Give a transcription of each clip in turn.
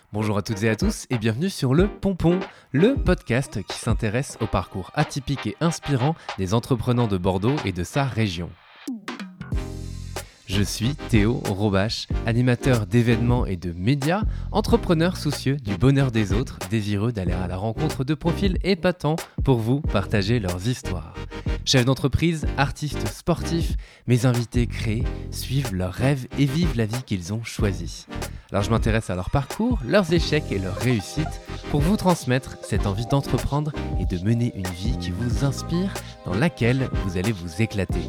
Bonjour à toutes et à tous et bienvenue sur Le Pompon, le podcast qui s'intéresse au parcours atypique et inspirant des entrepreneurs de Bordeaux et de sa région. Je suis Théo Robache, animateur d'événements et de médias, entrepreneur soucieux du bonheur des autres, désireux d'aller à la rencontre de profils épatants pour vous partager leurs histoires. Chefs d'entreprise, artistes sportifs, mes invités créent, suivent leurs rêves et vivent la vie qu'ils ont choisie. Alors je m'intéresse à leur parcours, leurs échecs et leurs réussites pour vous transmettre cette envie d'entreprendre et de mener une vie qui vous inspire, dans laquelle vous allez vous éclater.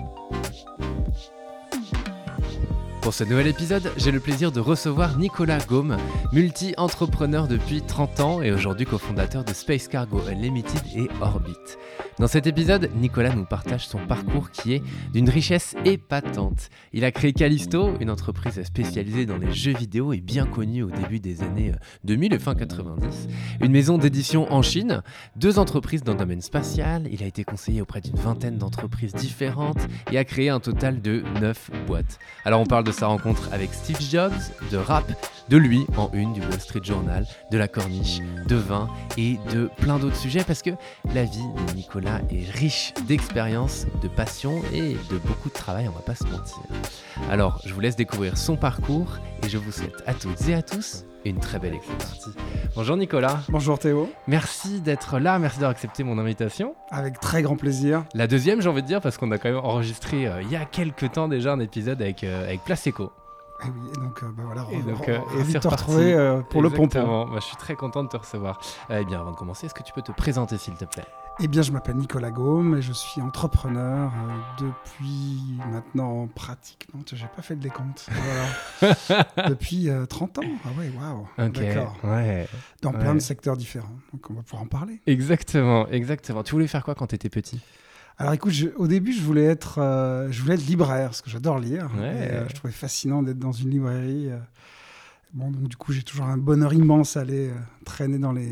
Pour ce nouvel épisode, j'ai le plaisir de recevoir Nicolas Gaume, multi-entrepreneur depuis 30 ans et aujourd'hui cofondateur de Space Cargo Unlimited et Orbit. Dans cet épisode, Nicolas nous partage son parcours qui est d'une richesse épatante. Il a créé Callisto, une entreprise spécialisée dans les jeux vidéo et bien connue au début des années 2000 et fin 90. Une maison d'édition en Chine, 2 entreprises dans le domaine spatial. Il a été conseiller auprès d'une vingtaine d'entreprises différentes et a créé un total de 9 boîtes. Alors on parle de sa rencontre avec Steve Jobs, de rap, de lui en une du Wall Street Journal, de la corniche, de vin et de plein d'autres sujets parce que la vie de Nicolas est riche d'expériences, de passion et de beaucoup de travail, on va pas se mentir. Alors, je vous laisse découvrir son parcours et je vous souhaite à toutes et à tous une très belle écoute. Bonjour Nicolas. Bonjour Théo. Merci d'être là, merci d'avoir accepté mon invitation. Avec très grand plaisir. La deuxième, j'ai envie de dire, parce qu'on a quand même enregistré il y a quelques temps déjà un épisode avec Placeco. Et oui, et donc voilà, ravi de te retrouver pour le pompon. Bah, je suis très content de te recevoir. Eh bien, avant de commencer, est-ce que tu peux te présenter s'il te plaît ? Eh bien, je m'appelle Nicolas Gaume et je suis entrepreneur depuis maintenant pratiquement, j'ai pas fait le décompte, voilà. Depuis 30 ans. Ah ouais, waouh. Ok, d'accord. ouais. Dans plein de secteurs différents, donc on va pouvoir en parler. Exactement. Tu voulais faire quoi quand tu étais petit ? Alors écoute, au début, je voulais être libraire, parce que j'adore lire. Ouais. Et, je trouvais fascinant d'être dans une librairie. Donc du coup, j'ai toujours un bonheur immense à aller traîner dans les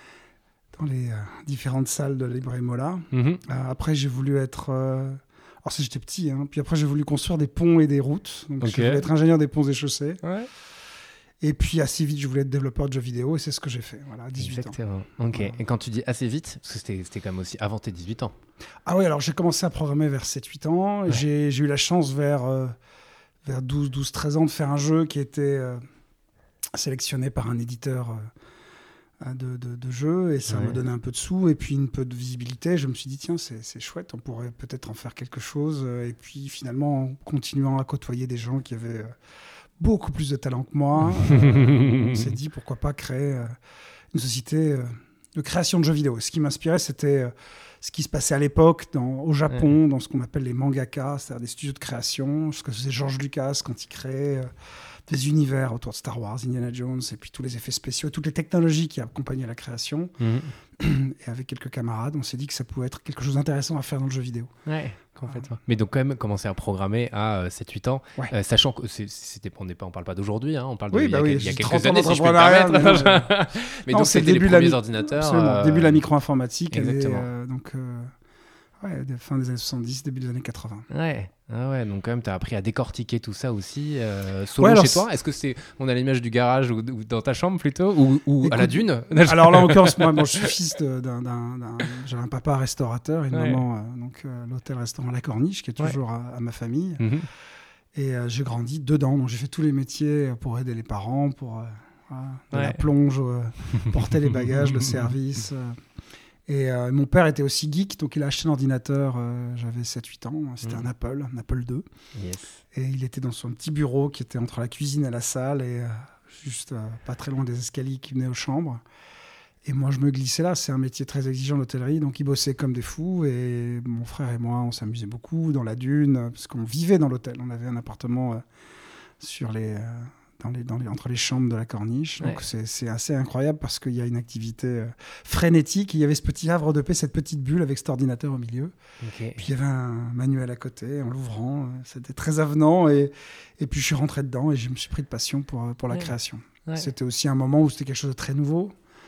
différentes salles de la librairie Mola. Mm-hmm. Après, j'ai voulu être... alors ça, j'étais petit. Puis après, j'ai voulu construire des ponts et des routes. Donc je voulais être ingénieur des ponts et chaussées. Ouais. Et puis assez vite, je voulais être développeur de jeux vidéo et c'est ce que j'ai fait, voilà, à 18 Exactement. ans. Ok. Voilà. Et quand tu dis assez vite, parce que c'était quand même aussi avant tes 18 ans. Ah oui, alors j'ai commencé à programmer vers 7-8 ans. Ouais. J'ai eu la chance vers 12-13 ans de faire un jeu qui était sélectionné par un éditeur de jeux et ça me donnait un peu de sous et puis un peu de visibilité. Je me suis dit, tiens, c'est chouette, on pourrait peut-être en faire quelque chose. Et puis finalement, en continuant à côtoyer des gens qui avaient... beaucoup plus de talent que moi. On s'est dit pourquoi pas créer une société de création de jeux vidéo. Ce qui m'inspirait, c'était ce qui se passait à l'époque au Japon, dans ce qu'on appelle les mangaka, c'est-à-dire des studios de création, ce que faisait George Lucas quand il créait des univers autour de Star Wars, Indiana Jones, et puis tous les effets spéciaux, toutes les technologies qui accompagnaient la création. Et avec quelques camarades, on s'est dit que ça pouvait être quelque chose d'intéressant à faire dans le jeu vidéo. Ouais, complètement. Mais donc quand même commencer à programmer à 7-8 ans, sachant que on parle pas d'aujourd'hui, on parle il y a quelques années, si je peux me permettre. Mais donc c'était les premiers ordinateurs. Début de la micro-informatique. Exactement. Fin des années 70, début des années 80. Ouais, donc quand même, tu as appris à décortiquer tout ça aussi solo chez toi. Est-ce que on a l'image du garage ou dans ta chambre plutôt ou à la dune ? Alors là, en l'occurrence, moi, je suis fils j'avais un papa restaurateur et une maman, l'hôtel-restaurant La Corniche, qui est toujours à ma famille. Mm-hmm. Et j'ai grandi dedans, donc j'ai fait tous les métiers pour aider les parents, pour la plonge, porter les bagages, le service... Et mon père était aussi geek, donc il a acheté un ordinateur, j'avais 7-8 ans, c'était un Apple II. Yes. Et il était dans son petit bureau qui était entre la cuisine et la salle, et juste pas très loin des escaliers qui venaient aux chambres. Et moi, je me glissais là, c'est un métier très exigeant l'hôtellerie, donc ils bossaient comme des fous, et mon frère et moi, on s'amusait beaucoup dans la dune, parce qu'on vivait dans l'hôtel, on avait un appartement sur entre les chambres de la Corniche. Donc c'est assez incroyable parce qu'il y a une activité frénétique. Il y avait ce petit havre de paix, cette petite bulle avec cet ordinateur au milieu. Okay. Puis il y avait un manuel à côté en l'ouvrant. C'était très avenant. Et puis je suis rentré dedans et je me suis pris de passion pour la création. Ouais. C'était aussi un moment où c'était quelque chose de très nouveau.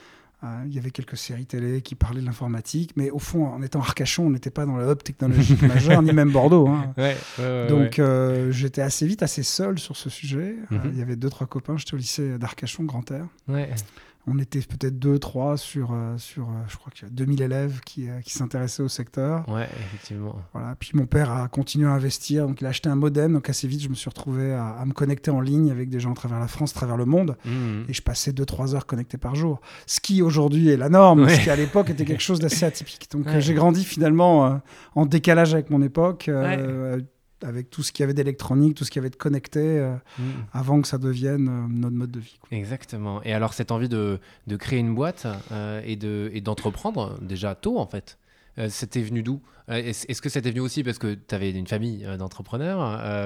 Il y avait quelques séries télé qui parlaient de l'informatique, mais au fond, en étant Arcachon, on n'était pas dans le hub technologique majeur, ni même Bordeaux. Hein. Donc, j'étais assez vite assez seul sur ce sujet. Il y avait 2-3 copains, j'étais au lycée d'Arcachon, Grand Air. On était peut-être 2-3 sur je crois qu'il y a 2000 élèves qui s'intéressaient au secteur. Ouais, effectivement. Voilà. Puis mon père a continué à investir, donc il a acheté un modem. Donc assez vite, je me suis retrouvé à me connecter en ligne avec des gens à travers la France, à travers le monde. Et je passais 2-3 heures connecté par jour. Ce qui aujourd'hui est la norme, ce qui à l'époque était quelque chose d'assez atypique. Donc j'ai grandi finalement en décalage avec mon époque. Avec tout ce qu'il y avait d'électronique, tout ce qu'il y avait de connecté, avant que ça devienne notre mode de vie. Quoi. Exactement. Et alors, cette envie de créer une boîte et d'entreprendre, déjà tôt, en fait, c'était venu d'où ? Est-ce que c'était venu aussi parce que tu avais une famille d'entrepreneurs ?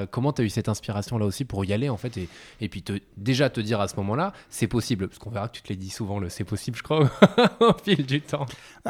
Comment tu as eu cette inspiration-là aussi pour y aller, en fait, et puis déjà te dire à ce moment-là, c'est possible, parce qu'on verra que tu te l'as dit souvent, le c'est possible, je crois, au fil du temps.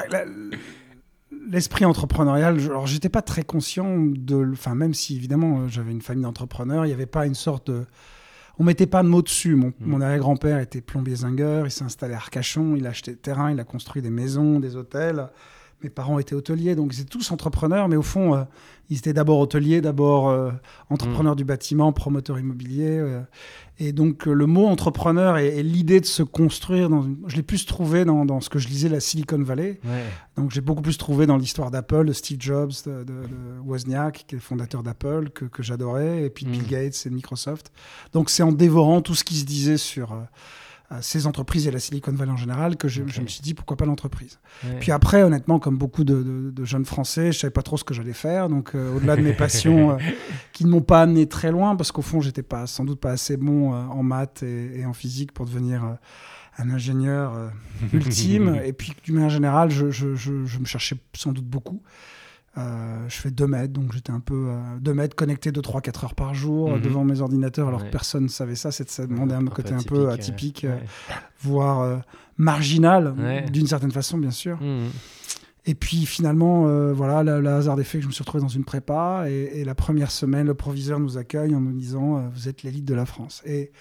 L'esprit entrepreneurial, alors j'étais pas très conscient même si évidemment j'avais une famille d'entrepreneurs, il n'y avait pas une sorte de... On mettait pas de mots dessus. Mon arrière-grand-père était plombier zingueur, il s'est installé à Arcachon, il a acheté des terrains, il a construit des maisons, des hôtels. Mes parents étaient hôteliers, donc ils étaient tous entrepreneurs, mais au fond, ils étaient d'abord hôteliers, d'abord entrepreneurs du bâtiment, promoteurs immobiliers. Et donc, le mot entrepreneur et l'idée de se construire, je l'ai plus trouvé dans ce que je lisais, la Silicon Valley. Donc, j'ai beaucoup plus trouvé dans l'histoire d'Apple, de Steve Jobs, de Wozniak, qui est le fondateur d'Apple, que j'adorais, et puis de Bill Gates et de Microsoft. Donc, c'est en dévorant tout ce qui se disait sur... ces entreprises et la Silicon Valley en général, que je me suis dit pourquoi pas l'entreprise. Puis après, honnêtement, comme beaucoup de jeunes Français, je savais pas trop ce que j'allais faire. Donc, au-delà de mes passions qui ne m'ont pas amené très loin, parce qu'au fond, j'étais sans doute pas assez bon en maths et en physique pour devenir un ingénieur ultime. Et puis, d'une manière générale, je me cherchais sans doute beaucoup. Je fais 2 mètres, donc j'étais un peu 2 mètres connecté 3-4 heures par jour devant mes ordinateurs, alors que personne ne savait ça. Ça demandait un côté un peu atypique, voire marginal, d'une certaine façon, bien sûr. Et puis finalement, le hasard des faits, que je me suis retrouvé dans une prépa, et la première semaine, le proviseur nous accueille en nous disant vous êtes l'élite de la France. Et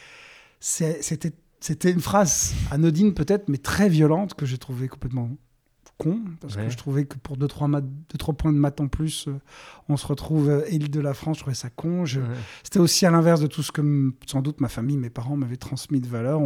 c'était une phrase anodine peut-être, mais très violente, que j'ai trouvée complètement con, parce que je trouvais que pour 2-3 points de maths en plus, on se retrouve élite de la France. Je trouvais ça con. C'était aussi à l'inverse de tout ce que sans doute ma famille, mes parents m'avaient transmis de valeurs.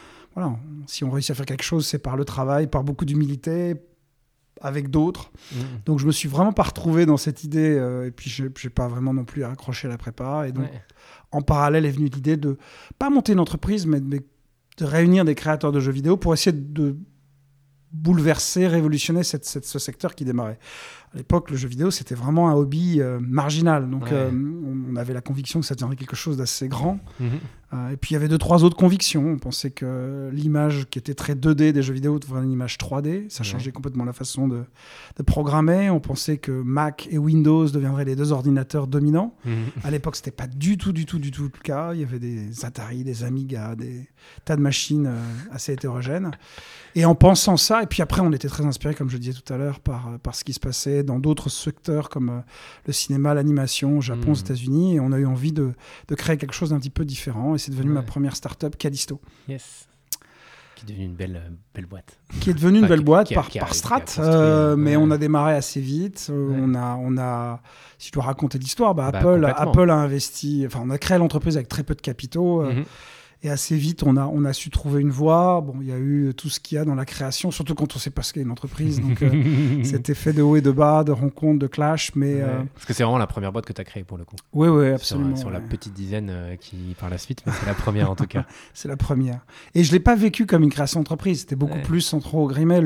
Si on réussit à faire quelque chose, c'est par le travail, par beaucoup d'humilité, avec d'autres. Donc je me suis vraiment pas retrouvé dans cette idée, et puis j'ai pas vraiment non plus accroché à la prépa. Et donc en parallèle est venue l'idée de pas monter une entreprise, mais de réunir des créateurs de jeux vidéo pour essayer de bouleverser, révolutionner ce secteur qui démarrait. À l'époque, le jeu vidéo, c'était vraiment un hobby marginal. Donc, on avait la conviction que ça deviendrait quelque chose d'assez grand. Et puis, il y avait 2-3 autres convictions. On pensait que l'image qui était très 2D des jeux vidéo devenait une image 3D. Ça changeait complètement la façon de programmer. On pensait que Mac et Windows deviendraient les 2 ordinateurs dominants. À l'époque, ce n'était pas du tout le cas. Il y avait des Atari, des Amiga, des tas de machines assez hétérogènes. Et en pensant ça, et puis après, on était très inspiré, comme je disais tout à l'heure, par ce qui se passait dans d'autres secteurs comme le cinéma, l'animation au Japon, aux États-Unis, et on a eu envie de créer quelque chose d'un petit peu différent, et c'est devenu ma première start-up, Callisto. Yes. Qui est devenue une belle boîte. Qui est devenue une belle boîte par strat, mais on a démarré assez vite. On a, si je dois raconter l'histoire, Apple a investi, on a créé l'entreprise avec très peu de capitaux. Et assez vite, on a su trouver une voie. Bon, il y a eu tout ce qu'il y a dans la création, surtout quand on sait pas ce qu'est une entreprise. Donc, c'était fait de haut et de bas, de rencontres, de clash. Mais, parce que c'est vraiment la première boîte que tu as créée pour le coup. Oui, absolument. Sur la petite dizaine qui par la suite, mais c'est la première en tout cas. C'est la première. Et je l'ai pas vécu comme une création d'entreprise. C'était beaucoup plus, sans trop grimer,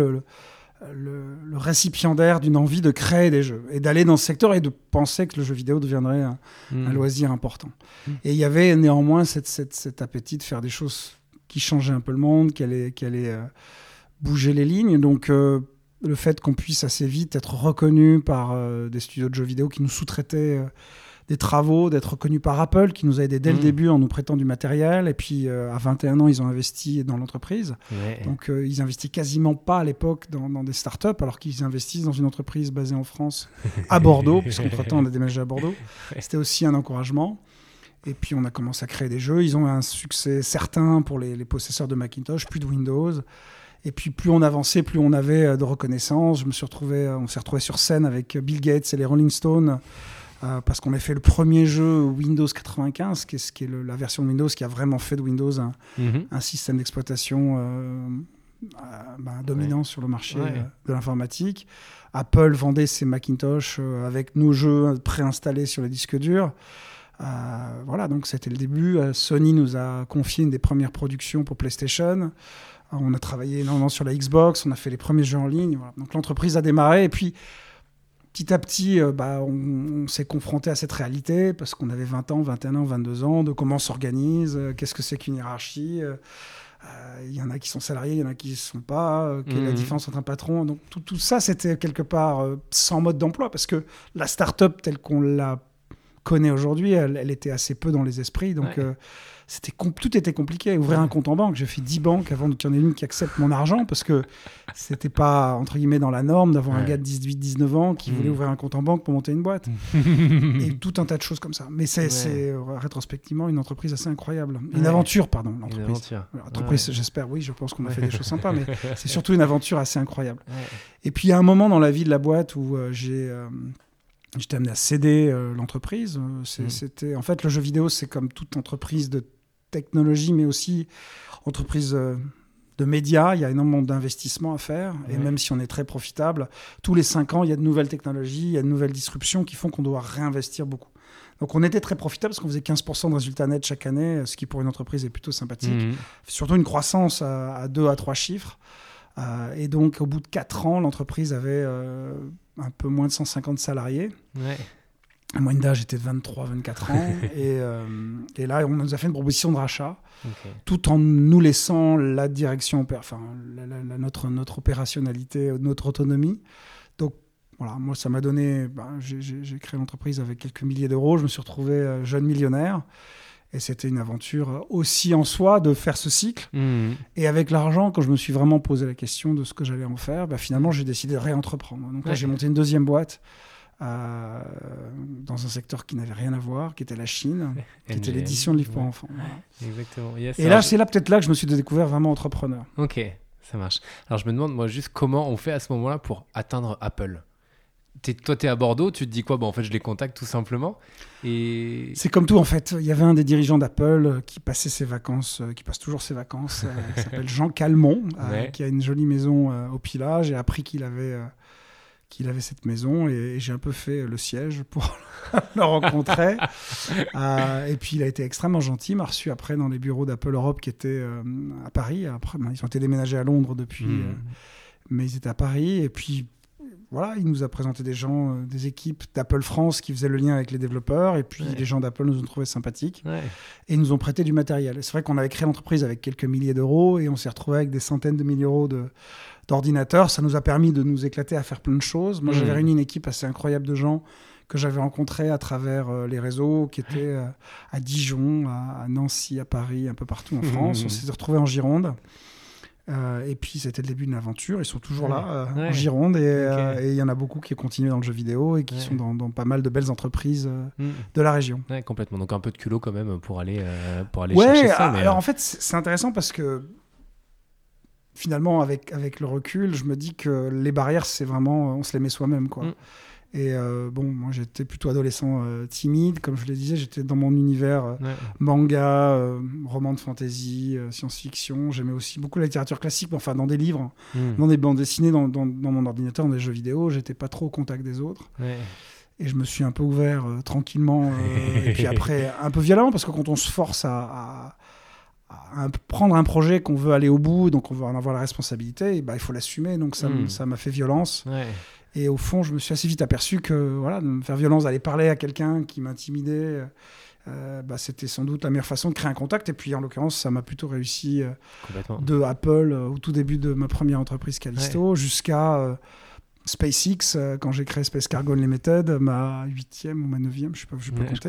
le récipiendaire d'une envie de créer des jeux et d'aller dans ce secteur et de penser que le jeu vidéo deviendrait un loisir important. Et il y avait néanmoins cet appétit de faire des choses qui changeaient un peu le monde, qui allaient bouger les lignes. Donc le fait qu'on puisse assez vite être reconnu par des studios de jeux vidéo qui nous sous-traitaient des travaux, d'être reconnu par Apple, qui nous a aidés dès le début en nous prêtant du matériel. Et puis, à 21 ans, ils ont investi dans l'entreprise. Donc, ils investissaient quasiment pas à l'époque dans des startups, alors qu'ils investissent dans une entreprise basée en France, à Bordeaux, puisqu'entre-temps, on a déménagé à Bordeaux. C'était aussi un encouragement. Et puis, on a commencé à créer des jeux. Ils ont un succès certain pour les possesseurs de Macintosh, puis de Windows. Et puis plus on avançait, plus on avait de reconnaissance. On s'est retrouvé sur scène avec Bill Gates et les Rolling Stones parce qu'on a fait le premier jeu Windows 95, qui est la version de Windows qui a vraiment fait de Windows un système d'exploitation dominant sur le marché de l'informatique. Apple vendait ses Macintosh avec nos jeux préinstallés sur les disques durs. Voilà, donc c'était le début. Sony nous a confié une des premières productions pour PlayStation. On a travaillé énormément sur la Xbox, on a fait les premiers jeux en ligne. Voilà. Donc l'entreprise a démarré et puis petit à petit, on s'est confronté à cette réalité parce qu'on avait 20 ans, 21 ans, 22 ans, de comment on s'organise, qu'est-ce que c'est qu'une hiérarchie. Il y en a qui sont salariés, il y en a qui ne sont pas, quelle est la différence entre un patron. Donc tout ça, c'était quelque part sans mode d'emploi parce que la start-up telle qu'on la connaît aujourd'hui, elle était assez peu dans les esprits. Donc tout était compliqué. Ouvrir un compte en banque, j'ai fait 10 banques avant qu'il y en ait une qui accepte mon argent parce que c'était pas, entre guillemets, dans la norme d'avoir un gars de 18-19 ans qui voulait ouvrir un compte en banque pour monter une boîte. Et tout un tas de choses comme ça. Mais c'est rétrospectivement une entreprise assez incroyable. Une aventure, pardon. L'entreprise, j'espère, oui, je pense qu'on a fait des choses sympas, mais c'est surtout une aventure assez incroyable. Et puis il y a un moment dans la vie de la boîte où j'étais amené à céder l'entreprise. C'était, en fait, le jeu vidéo, c'est comme toute entreprise de technologie, mais aussi entreprise de médias. Il y a énormément d'investissements à faire. Et même si on est très profitable, tous les 5 ans, il y a de nouvelles technologies, il y a de nouvelles disruptions qui font qu'on doit réinvestir beaucoup. Donc, on était très profitable parce qu'on faisait 15% de résultats nets chaque année, ce qui, pour une entreprise, est plutôt sympathique. Surtout une croissance à 2 à 3 chiffres. Et donc, au bout de 4 ans, l'entreprise avait un peu moins de 150 salariés. La moyenne d'âge était de 23-24 ans. Et là, on nous a fait une proposition de rachat, tout en nous laissant la direction, notre opérationnalité, notre autonomie. Donc, voilà, moi, ça m'a donné... j'ai créé l'entreprise avec quelques milliers d'euros. Je me suis retrouvé jeune millionnaire. Et c'était une aventure aussi en soi de faire ce cycle. Et avec l'argent, quand je me suis vraiment posé la question de ce que j'allais en faire, finalement, j'ai décidé de réentreprendre. Donc là, j'ai monté une deuxième boîte dans un secteur qui n'avait rien à voir, qui était la Chine, qui était l'édition de livres pour enfants. Voilà. Exactement. Et là, c'est peut-être là que je me suis découvert vraiment entrepreneur. Ok, ça marche. Alors, je me demande, moi, juste comment on fait à ce moment-là pour atteindre Apple. Toi, tu es à Bordeaux, tu te dis quoi ? En fait, je les contacte tout simplement. Et... C'est comme tout, en fait. Il y avait un des dirigeants d'Apple qui passait ses vacances, qui passe toujours ses vacances, qui s'appelle Jean Calmont, qui a une jolie maison au Pilat. J'ai appris qu'il avait cette maison et j'ai un peu fait le siège pour le rencontrer. Et puis, il a été extrêmement gentil. Il m'a reçu après dans les bureaux d'Apple Europe qui étaient à Paris. Après, ils ont été déménagés à Londres depuis, mais ils étaient à Paris. Et puis, voilà, il nous a présenté des gens, des équipes d'Apple France qui faisaient le lien avec les développeurs. Et puis, les gens d'Apple nous ont trouvés sympathiques et nous ont prêté du matériel. Et c'est vrai qu'on avait créé l'entreprise avec quelques milliers d'euros et on s'est retrouvé avec des centaines de milliers d'euros d'ordinateurs. Ça nous a permis de nous éclater à faire plein de choses. Moi, j'avais réuni une équipe assez incroyable de gens que j'avais rencontrés à travers les réseaux qui étaient à Dijon, à Nancy, à Paris, un peu partout en France. On s'est retrouvés en Gironde. Et puis c'était le début d'une aventure. Ils sont toujours là en Gironde et il y en a beaucoup qui ont continué dans le jeu vidéo et qui sont dans pas mal de belles entreprises de la région. Complètement. Donc un peu de culot quand même pour aller chercher ça. Alors en fait c'est intéressant parce que finalement avec le recul je me dis que les barrières c'est vraiment on se les met soi-même quoi. Et moi j'étais plutôt adolescent timide, comme je le disais, j'étais dans mon univers manga, roman de fantasy, science-fiction. J'aimais aussi beaucoup la littérature classique, enfin dans des livres, dans des bandes dessinées, dans mon ordinateur, dans des jeux vidéo. J'étais pas trop au contact des autres. Et je me suis un peu ouvert tranquillement, et puis après un peu violemment, parce que quand on se force à prendre un projet qu'on veut aller au bout, donc on veut en avoir la responsabilité, et il faut l'assumer. Donc ça m'a fait violence. Et au fond, je me suis assez vite aperçu que de me faire violence, d'aller parler à quelqu'un qui m'intimidait, c'était sans doute la meilleure façon de créer un contact. Et puis, en l'occurrence, ça m'a plutôt réussi de Apple au tout début de ma première entreprise Callisto jusqu'à SpaceX, quand j'ai créé Space Cargo Unlimited, ma 8e ou ma 9e, je peux compter.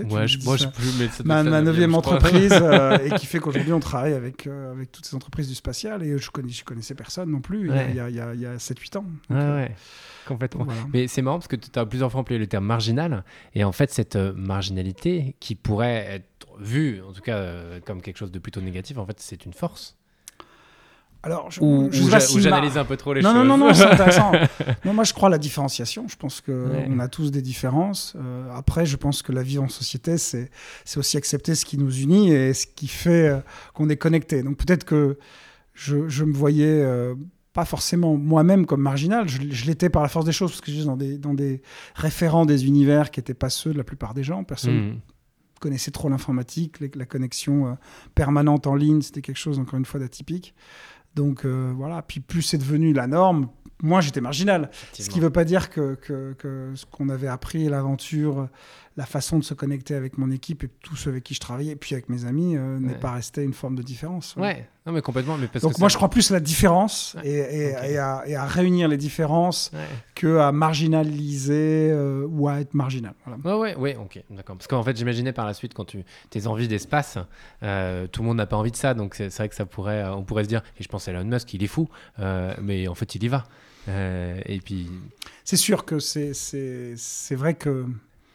Ma 9e entreprise, et qui fait qu'aujourd'hui, on travaille avec toutes ces entreprises du spatial. Et je connaissais personne non plus il y a 7-8 ans. Donc, complètement. Voilà. Mais c'est marrant parce que tu as plusieurs fois employé le terme marginal. Et en fait, cette marginalité qui pourrait être vue, en tout cas, comme quelque chose de plutôt négatif, en fait, c'est une force. Alors, j'analyse un peu trop les choses. Non, c'est intéressant. Non, moi, je crois à la différenciation. Je pense qu'on a tous des différences. Après, je pense que la vie en société, c'est aussi accepter ce qui nous unit et ce qui fait qu'on est connecté. Donc, peut-être que je me voyais pas forcément moi-même comme marginal. Je l'étais par la force des choses, parce que j'étais dans des référents des univers qui n'étaient pas ceux de la plupart des gens. Personne connaissait trop l'informatique. La connexion permanente en ligne, c'était quelque chose, encore une fois, d'atypique. Donc voilà, puis plus c'est devenu la norme, moins j'étais marginal. Ce qui ne veut pas dire que ce qu'on avait appris, l'aventure, la façon de se connecter avec mon équipe et tous ceux avec qui je travaillais, et puis avec mes amis, n'est pas resté une forme de différence. Ouais, non mais complètement. Mais donc moi je crois plus à la différence et à réunir les différences qu'à marginaliser ou à être marginal. Voilà. Ouais, ok, d'accord. Parce qu'en fait j'imaginais par la suite, quand tes envies d'espace, tout le monde n'a pas envie de ça, donc c'est vrai que on pourrait se dire, et je pense à Elon Musk, il est fou, mais en fait il y va. Et puis... C'est sûr que c'est vrai que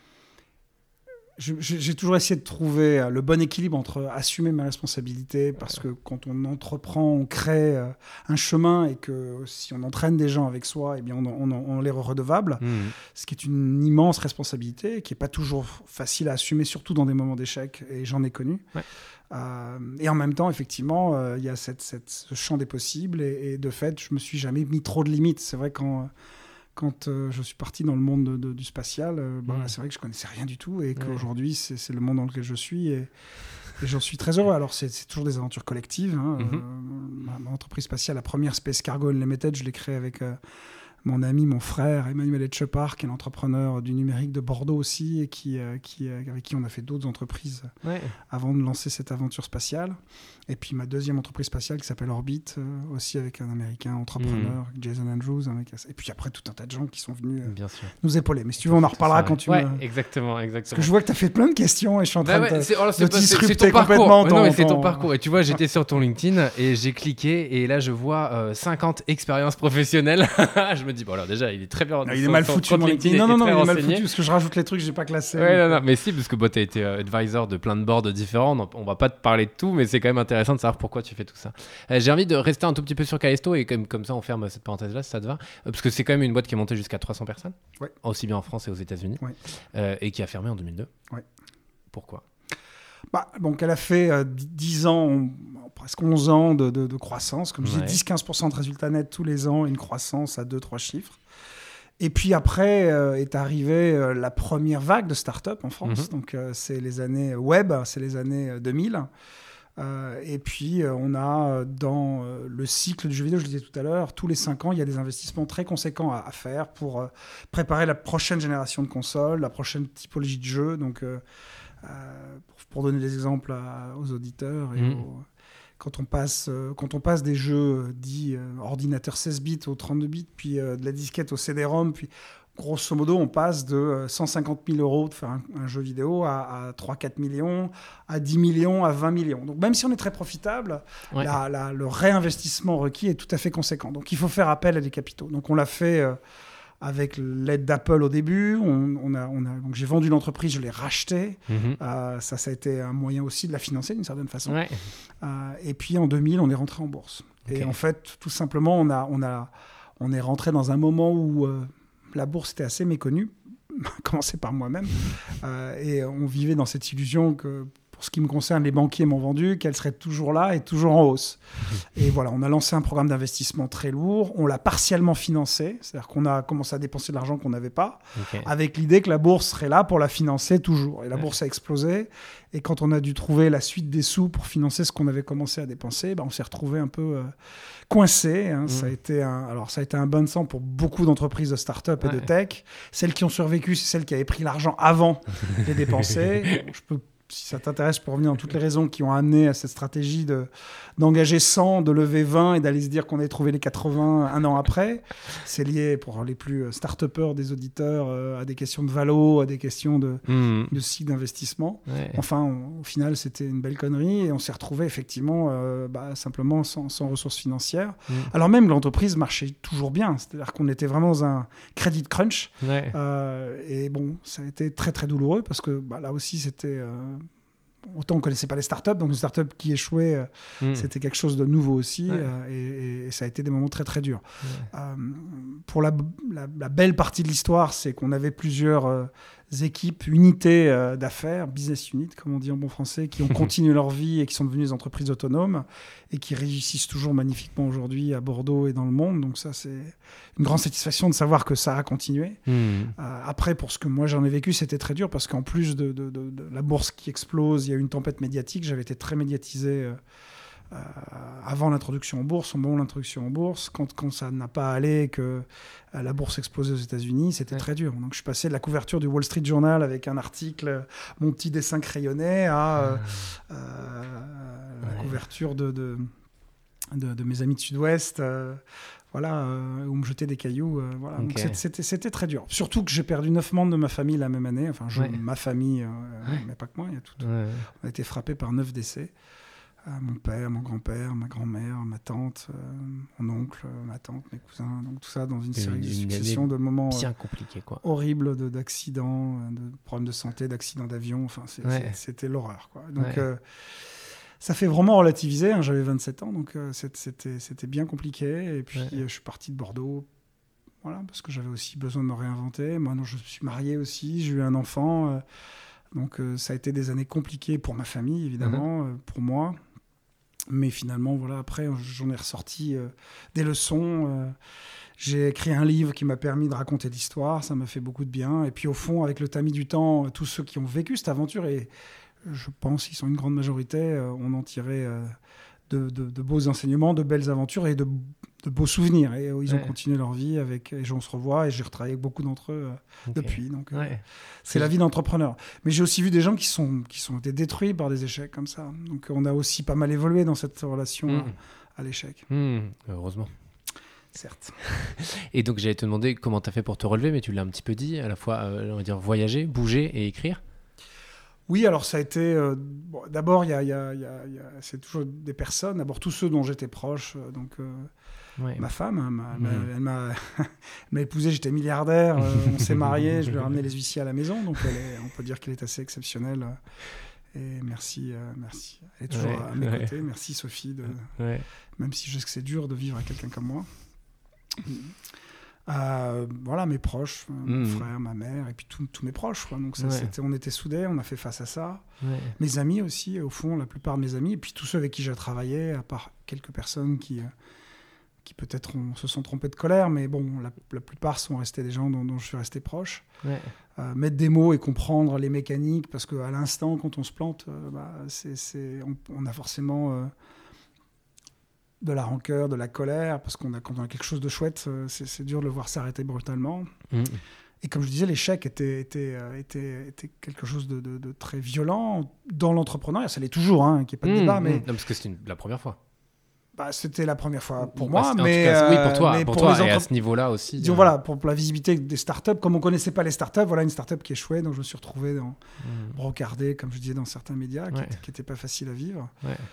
j'ai toujours essayé de trouver le bon équilibre entre assumer mes responsabilités, parce que quand on entreprend, on crée un chemin, et que si on entraîne des gens avec soi, eh bien on les redevable, ce qui est une immense responsabilité, qui n'est pas toujours facile à assumer, surtout dans des moments d'échec, et j'en ai connu. Ouais. Et en même temps, effectivement, il y a ce champ des possibles, et de fait, je me suis jamais mis trop de limites. C'est vrai quand je suis parti dans le monde du spatial, c'est vrai que je connaissais rien du tout, et qu'aujourd'hui, c'est le monde dans lequel je suis, et j'en suis très heureux. Alors, c'est toujours des aventures collectives. Mon entreprise spatiale, la première Space Cargo Unlimited, je l'ai créée avec mon ami, mon frère, Emmanuel Etchepar, qui est l'entrepreneur du numérique de Bordeaux aussi, et avec qui on a fait d'autres entreprises avant de lancer cette aventure spatiale. Et puis ma deuxième entreprise spatiale qui s'appelle Orbit, aussi avec un Américain entrepreneur, Jason Andrews. Et puis après, tout un tas de gens qui sont venus nous épauler. Mais si tu veux, on en reparlera quand tu exactement. Parce que je vois que tu as fait plein de questions, et je suis en train de disrupter complètement c'est ton parcours. Et tu vois, j'étais sur ton LinkedIn, et j'ai cliqué, et là, je vois 50 expériences professionnelles. Je me dis, bon, alors déjà, il est très bien. Il est mal foutu, mon LinkedIn. Non, il est mal foutu, parce que je rajoute les trucs que j'ai pas classés. Non, mais si, parce que tu as été advisor de plein de boards différents. On va pas te parler de tout, mais c'est quand même intéressant de savoir pourquoi tu fais tout ça. J'ai envie de rester un tout petit peu sur Callisto, et comme ça, on ferme cette parenthèse-là, si ça te va. Parce que c'est quand même une boîte qui est montée jusqu'à 300 personnes, aussi bien en France et aux États-Unis, et qui a fermé en 2002. Pourquoi ? Donc elle a fait 10 ans, presque 11 ans de croissance, comme je disais, 10-15% de résultats nets tous les ans, une croissance à 2-3 chiffres. Et puis après est arrivée la première vague de start-up en France. Donc c'est les années web, c'est les années 2000. Et puis on a dans le cycle du jeu vidéo, je le disais tout à l'heure, tous les 5 ans, il y a des investissements très conséquents à faire pour préparer la prochaine génération de consoles, la prochaine typologie de jeux. Donc pour donner des exemples aux auditeurs, et quand on passe des jeux dits ordinateurs 16 bits aux 32 bits, puis de la disquette au CD-ROM, puis grosso modo on passe de 150 000 euros de faire un jeu vidéo à 3-4 millions, à 10 millions, à 20 millions. Donc même si on est très profitable, le réinvestissement requis est tout à fait conséquent. Donc il faut faire appel à des capitaux. Donc on l'a fait avec l'aide d'Apple au début. Donc j'ai vendu l'entreprise, je l'ai rachetée. Ça a été un moyen aussi de la financer d'une certaine façon. Et puis en 2000, on est rentré en bourse. Et en fait, tout simplement, on est rentré dans un moment où la bourse était assez méconnue, commencé par moi-même. Et on vivait dans cette illusion que, pour ce qui me concerne, les banquiers m'ont vendu, qu'elle serait toujours là et toujours en hausse. Et voilà, on a lancé un programme d'investissement très lourd. On l'a partiellement financé, c'est-à-dire qu'on a commencé à dépenser de l'argent qu'on n'avait pas, avec l'idée que la bourse serait là pour la financer toujours. Et la bourse a explosé. Et quand on a dû trouver la suite des sous pour financer ce qu'on avait commencé à dépenser, on s'est retrouvé un peu coincé. Ça a été un bain de sang pour beaucoup d'entreprises de start-up et de tech. Celles qui ont survécu, c'est celles qui avaient pris l'argent avant de dépenser. Je peux, si ça t'intéresse, pour revenir dans toutes les raisons qui ont amené à cette stratégie d'engager 100, de lever 20 et d'aller se dire qu'on avait trouvé les 80 un an après. C'est lié, pour les plus start-upers des auditeurs, à des questions de valo, à des questions de cycle d'investissement. Enfin, au final, c'était une belle connerie, et on s'est retrouvé effectivement simplement sans ressources financières. Alors même, l'entreprise marchait toujours bien. C'est-à-dire qu'on était vraiment dans un credit crunch. Et bon, ça a été très très douloureux, parce que là aussi, c'était... autant on ne connaissait pas les startups, donc une startup qui échouait, c'était quelque chose de nouveau aussi, et ça a été des moments très très durs. Pour la belle partie de l'histoire, c'est qu'on avait plusieurs équipes, unités d'affaires, business unit, comme on dit en bon français, qui ont continué leur vie et qui sont devenues des entreprises autonomes et qui réussissent toujours magnifiquement aujourd'hui à Bordeaux et dans le monde. Donc ça, c'est une grande satisfaction de savoir que ça a continué. Après, pour ce que moi j'en ai vécu, c'était très dur parce qu'en plus de la bourse qui explose, il y a eu une tempête médiatique. J'avais été très médiatisé avant l'introduction en bourse, au moment de l'introduction en bourse, quand ça n'a pas allé, que la bourse explosait aux États-Unis, c'était très dur. Donc je suis passé de la couverture du Wall Street Journal avec un article, mon petit dessin crayonné, à la couverture de mes amis de Sud-Ouest, où on me jetait des cailloux. Donc c'était très dur. Surtout que j'ai perdu 9 membres de ma famille la même année. Enfin, ma famille, mais pas que moi. On a été frappé par 9 décès. Mon père, mon grand-père, ma grand-mère, ma tante, mon oncle, ma tante, mes cousins, donc tout ça dans une succession de moments bien compliqués, horribles, d'accidents, de problèmes de santé, d'accidents d'avion, enfin c'était l'horreur, quoi. Donc ça fait vraiment relativiser, hein, j'avais 27 ans, donc c'était bien compliqué, et puis je suis parti de Bordeaux, parce que j'avais aussi besoin de me réinventer. Moi, je me suis marié aussi, j'ai eu un enfant, donc ça a été des années compliquées pour ma famille, évidemment, pour moi. Mais finalement, après, j'en ai ressorti des leçons. J'ai écrit un livre qui m'a permis de raconter l'histoire. Ça m'a fait beaucoup de bien. Et puis, au fond, avec le tamis du temps, tous ceux qui ont vécu cette aventure, et je pense qu'ils sont une grande majorité, on en tirait de beaux enseignements, de belles aventures et de beaux souvenirs. Et ils ont continué leur vie et on se revoit. Et j'ai retravaillé avec beaucoup d'entre eux depuis. Donc, c'est la vie d'entrepreneur. Mais j'ai aussi vu des gens qui ont été détruits par des échecs comme ça. Donc, on a aussi pas mal évolué dans cette relation à l'échec. Heureusement. Certes. Et donc, j'allais te demander comment tu as fait pour te relever, mais tu l'as un petit peu dit, à la fois, on va dire, voyager, bouger et écrire. Oui, alors ça a été... d'abord, c'est toujours des personnes, d'abord tous ceux dont j'étais proche, ma femme, elle m'a épousé, j'étais milliardaire, on s'est mariés, je lui ai ramené les huissiers à la maison, donc on peut dire qu'elle est assez exceptionnelle. Et merci. Elle est toujours à mes côtés. Merci Sophie, même si je sais que c'est dur de vivre avec quelqu'un comme moi. Mes proches, mon frère, ma mère, et puis tous mes proches, quoi. Donc on était soudés, on a fait face à ça. Mes amis aussi, au fond, la plupart de mes amis, et puis tous ceux avec qui j'ai travaillé, à part quelques personnes qui peut-être se sont trompés de colère, mais bon, la plupart sont restés des gens dont je suis resté proche. Mettre des mots et comprendre les mécaniques, parce qu'à l'instant, quand on se plante, on a forcément... de la rancœur, de la colère, parce quand on a quelque chose de chouette, c'est dur de le voir s'arrêter brutalement. Et comme je disais, l'échec était quelque chose de très violent dans l'entrepreneuriat. Ça l'est toujours, qu'il n'y ait pas de débat. Mais... Non, parce que c'était la première fois. C'était la première fois pour moi, mais oui, pour toi et à ce niveau-là aussi. Disons, pour la visibilité des startups, comme on ne connaissait pas les startups, une startup qui échouait, donc je me suis retrouvé brocardé, comme je disais, dans certains médias, qui n'étaient pas faciles à vivre.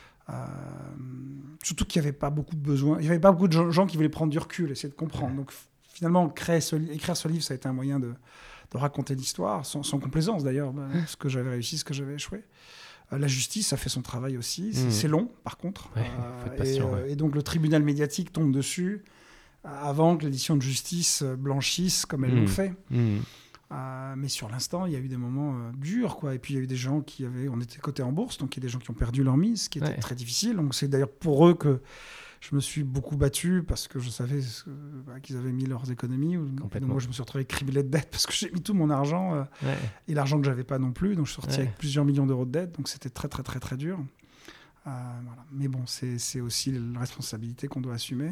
Surtout qu'il n'y avait pas beaucoup de besoins, il n'y avait pas beaucoup de gens qui voulaient prendre du recul, essayer de comprendre. Donc finalement, écrire ce livre, ça a été un moyen de raconter l'histoire, sans complaisance d'ailleurs, ce que j'avais réussi, ce que j'avais échoué. La justice a fait son travail aussi. C'est long, par contre. Et donc, le tribunal médiatique tombe dessus avant que l'édition de justice blanchisse comme elle le fait. Mais sur l'instant, il y a eu des moments durs, quoi. Et puis, il y a eu des gens on était cotés en bourse, donc il y a des gens qui ont perdu leur mise, ce qui était très difficile. Donc, c'est d'ailleurs pour eux que je me suis beaucoup battu, parce que je savais qu'ils avaient mis leurs économies. Donc moi, je me suis retrouvé criblé de dettes parce que j'ai mis tout mon argent et l'argent que j'avais pas non plus. Donc, je suis sorti avec plusieurs millions d'euros de dettes. Donc, c'était très, très, très, très dur. Mais bon, c'est aussi la responsabilité qu'on doit assumer.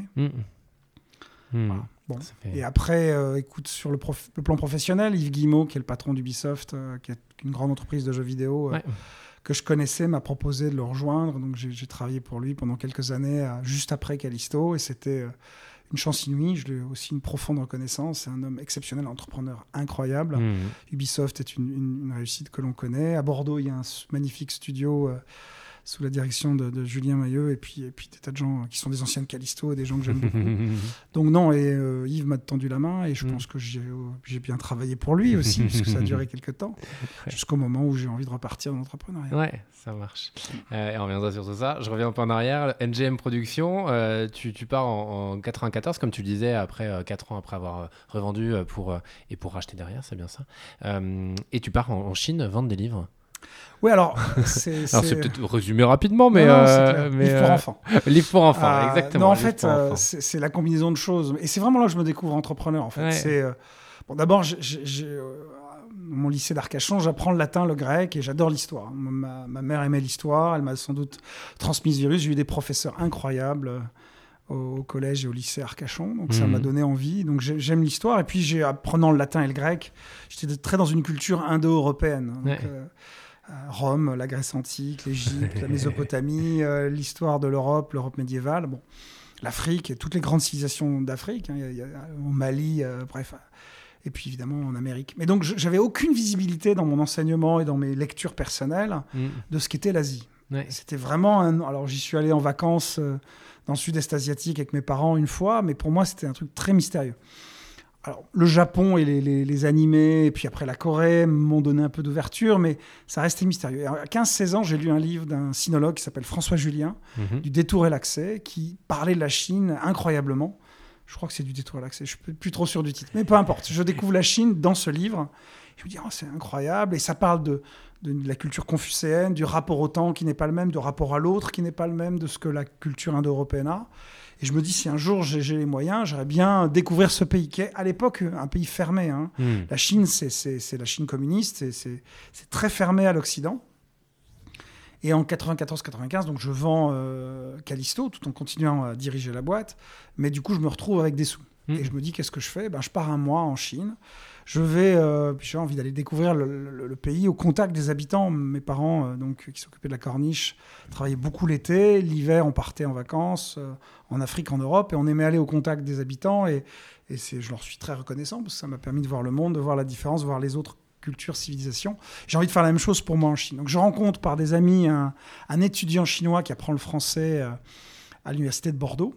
Voilà. Bon. Et après, écoute, sur le plan professionnel, Yves Guillemot, qui est le patron d'Ubisoft, qui est une grande entreprise de jeux vidéo que je connaissais, m'a proposé de le rejoindre. Donc j'ai travaillé pour lui pendant quelques années, juste après Callisto, et c'était une chance inouïe. Je lui ai aussi une profonde reconnaissance. C'est un homme exceptionnel, un entrepreneur incroyable. Ubisoft est une réussite que l'on connaît. À Bordeaux, il y a un magnifique studio sous la direction de Julien Mailleux et puis des tas de gens qui sont des anciens de Callisto et des gens que j'aime beaucoup. Donc non, et Yves m'a tendu la main et je pense que j'ai bien travaillé pour lui aussi, puisque ça a duré quelques temps, jusqu'au moment où j'ai envie de repartir dans l'entrepreneuriat. Ouais, ça marche. Et on reviendra sur tout ça. Je reviens un peu en arrière. NGM Productions, tu pars en 94, comme tu le disais, après 4 ans après avoir revendu pour racheter derrière, c'est bien ça. Et tu pars en Chine vendre des livres. Oui, alors c'est peut-être résumé rapidement, mais livre pour enfants. Livre pour enfants, exactement. Non, en fait, c'est la combinaison de choses, et c'est vraiment là que je me découvre entrepreneur. En fait, bon, d'abord, mon lycée d'Arcachon, j'apprends le latin, le grec, et j'adore l'histoire. Ma mère aimait l'histoire, elle m'a sans doute transmis ce virus. J'ai eu des professeurs incroyables au collège et au lycée Arcachon, donc ça m'a donné envie. Donc j'aime l'histoire, et puis apprenant le latin et le grec, j'étais très dans une culture indo-européenne. Donc, Rome, la Grèce antique, l'Égypte, la Mésopotamie, l'histoire de l'Europe médiévale, bon, l'Afrique et toutes les grandes civilisations d'Afrique, au Mali, bref, et puis évidemment en Amérique. Mais donc j'avais aucune visibilité dans mon enseignement et dans mes lectures personnelles de ce qu'était l'Asie. C'était vraiment alors j'y suis allé en vacances dans le sud-est asiatique avec mes parents une fois, mais pour moi c'était un truc très mystérieux. Alors, le Japon et les animés, et puis après la Corée, m'ont donné un peu d'ouverture, mais ça restait mystérieux. Et à 15-16 ans, j'ai lu un livre d'un sinologue qui s'appelle François Julien, du Détour et l'accès, qui parlait de la Chine incroyablement. Je crois que c'est du Détour et l'accès, je ne suis plus trop sûr du titre, mais peu importe. Je découvre la Chine dans ce livre. Je me dis, c'est incroyable. Et ça parle de la culture confucéenne, du rapport au temps qui n'est pas le même, du rapport à l'autre qui n'est pas le même, de ce que la culture indo-européenne a. Et je me dis, si un jour j'ai les moyens, j'aimerais bien découvrir ce pays qui est, à l'époque, un pays fermé. La Chine, c'est la Chine communiste, c'est très fermé à l'Occident. Et en 94-95, donc je vends Callisto, tout en continuant à diriger la boîte. Mais du coup, je me retrouve avec des sous. Et je me dis, qu'est-ce que je fais ? Je pars un mois en Chine. J'ai envie d'aller découvrir le pays au contact des habitants. Mes parents, qui s'occupaient de la corniche, travaillaient beaucoup l'été. L'hiver, on partait en vacances en Afrique, en Europe, et on aimait aller au contact des habitants. Et je leur suis très reconnaissant parce que ça m'a permis de voir le monde, de voir la différence, de voir les autres cultures, civilisations. J'ai envie de faire la même chose pour moi en Chine. Donc je rencontre par des amis un étudiant chinois qui apprend le français à l'université de Bordeaux,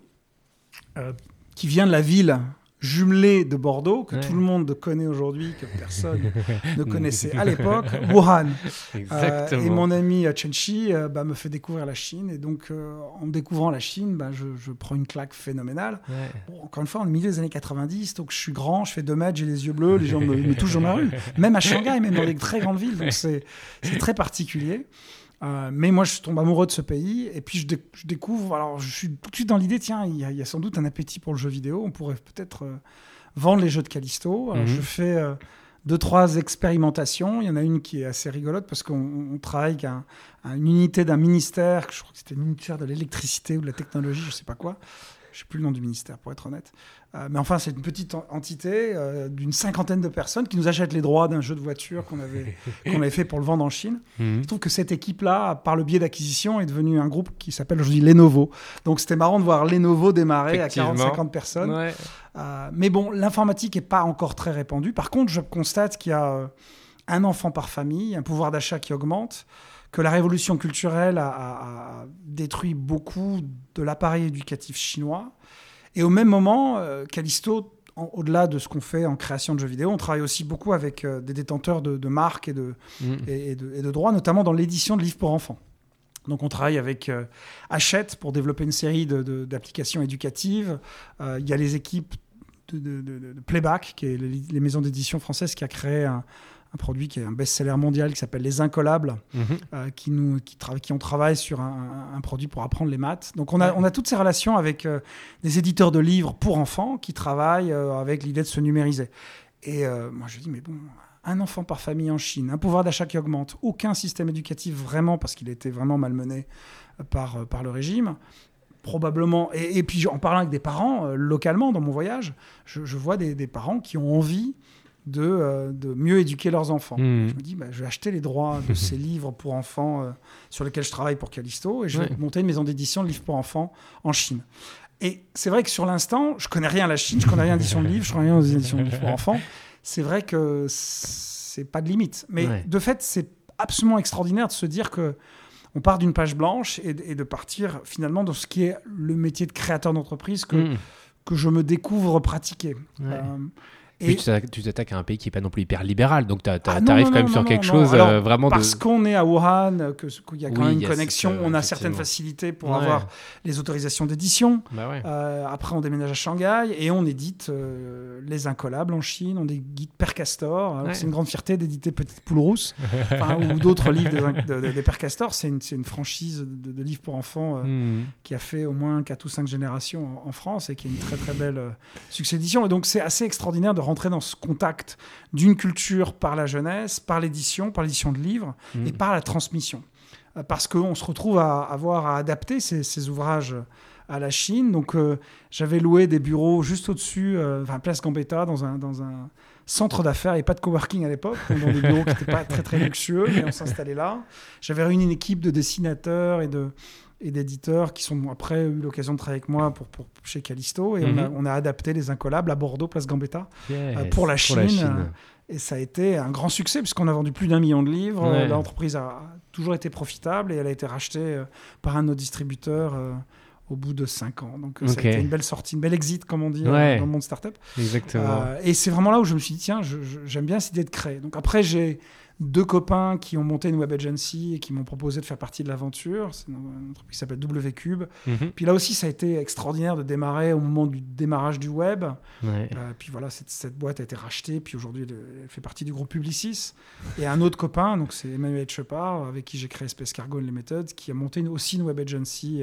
qui vient de la ville jumelée de Bordeaux, que tout le monde connaît aujourd'hui, que personne ne connaissait à l'époque, Wuhan. Et mon ami Chen Shi me fait découvrir la Chine. Et donc, en découvrant la Chine, je prends une claque phénoménale. Bon, encore une fois, on est au milieu des années 90, donc je suis grand, je fais 2 mètres, j'ai les yeux bleus, les gens me touchent dans la rue. Même à Shanghai, même dans les très grandes villes. Donc, c'est très particulier. Mais moi, je tombe amoureux de ce pays. Et puis, je découvre... Alors, je suis tout de suite dans l'idée, tiens, il y a sans doute un appétit pour le jeu vidéo. On pourrait peut-être vendre les jeux de Callisto. Alors, je fais 2-3 expérimentations. Il y en a une qui est assez rigolote parce qu'on travaille avec une unité d'un ministère. Je crois que c'était le ministère de l'électricité ou de la technologie, je ne sais pas quoi. Je ne sais plus le nom du ministère, pour être honnête. Mais enfin, c'est une petite entité d'une 50aine de personnes qui nous achètent les droits d'un jeu de voiture qu'on avait fait pour le vendre en Chine. Je trouve que cette équipe-là, par le biais d'acquisition, est devenue un groupe qui s'appelle aujourd'hui Lenovo. Donc, c'était marrant de voir Lenovo démarrer à 40-50 personnes. Ouais. Mais bon, l'informatique n'est pas encore très répandue. Par contre, je constate qu'il y a un enfant par famille, un pouvoir d'achat qui augmente, que la révolution culturelle a détruit beaucoup de l'appareil éducatif chinois. Et au même moment, Callisto, au-delà de ce qu'on fait en création de jeux vidéo, on travaille aussi beaucoup avec des détenteurs de marques et de droits, notamment dans l'édition de livres pour enfants. Donc on travaille avec Hachette pour développer une série d'applications éducatives. Il y a les équipes de Playback, qui est les maisons d'édition françaises, qui a créé un produit qui est un best-seller mondial qui s'appelle Les Incollables, qui travaille sur un produit pour apprendre les maths. Donc on a toutes ces relations avec des éditeurs de livres pour enfants qui travaillent avec l'idée de se numériser. Et moi je dis, mais bon, un enfant par famille en Chine, un pouvoir d'achat qui augmente, aucun système éducatif vraiment, parce qu'il était vraiment malmené par le régime. Probablement. Et puis en parlant avec des parents localement dans mon voyage, je vois des parents qui ont envie de mieux éduquer leurs enfants. Je me dis, je vais acheter les droits de ces livres pour enfants sur lesquels je travaille pour Callisto, et je vais monter une maison d'édition de livres pour enfants en Chine. Et c'est vrai que sur l'instant, je connais rien à la Chine, je connais rien à l'édition de livres, je connais rien aux éditions de livres pour enfants. C'est vrai que c'est pas de limite. Mais de fait, c'est absolument extraordinaire de se dire que on part d'une page blanche et de partir finalement dans ce qui est le métier de créateur d'entreprise que je me découvre pratiquer. Ouais. Et tu t'attaques à un pays qui n'est pas non plus hyper libéral, donc tu arrives quand même sur quelque chose vraiment parce qu'on est à Wuhan, qu'il y a quand même une connexion, on a certaines facilités pour avoir les autorisations d'édition. Après, on déménage à Shanghai et on édite Les Incollables en Chine, on édite Père Castor. C'est une grande fierté d'éditer Petite Poule Rousse ou d'autres livres des Père Castor. C'est une franchise de livres pour enfants qui a fait au moins 4 ou 5 générations en France et qui est une très très belle succès d'édition. Et donc, c'est assez extraordinaire de rentrer dans ce contact d'une culture par la jeunesse, par l'édition de livres et par la transmission. Parce qu'on se retrouve à avoir à adapter ces ouvrages à la Chine. Donc, j'avais loué des bureaux juste au-dessus, place Gambetta, dans un centre d'affaires. Il n'y avait pas de coworking à l'époque, dans des bureaux qui n'étaient pas très, très luxueux, mais on s'installait là. J'avais réuni une équipe de dessinateurs et d'éditeurs qui sont après eu l'occasion de travailler avec moi pour chez Callisto et on a adapté Les Incollables à Bordeaux, place Gambetta, pour la Chine. Et ça a été un grand succès puisqu'on a vendu plus d'1 million de livres. L'entreprise a toujours été profitable et elle a été rachetée par un de nos distributeurs au bout de 5 ans. Donc ça a été une belle sortie, une belle exit comme on dit dans le monde startup. Exactement. Et c'est vraiment là où je me suis dit tiens, j'aime bien cette idée de créer. Donc après j'ai 2 copains qui ont monté une web agency et qui m'ont proposé de faire partie de l'aventure. C'est une entreprise qui s'appelle WCube. Puis là aussi, ça a été extraordinaire de démarrer au moment du démarrage du web. Puis voilà, cette boîte a été rachetée. Puis aujourd'hui, elle fait partie du groupe Publicis. Et un autre copain, donc c'est Emmanuel Chepard, avec qui j'ai créé Space Cargo Unlimited, qui a monté aussi une web agency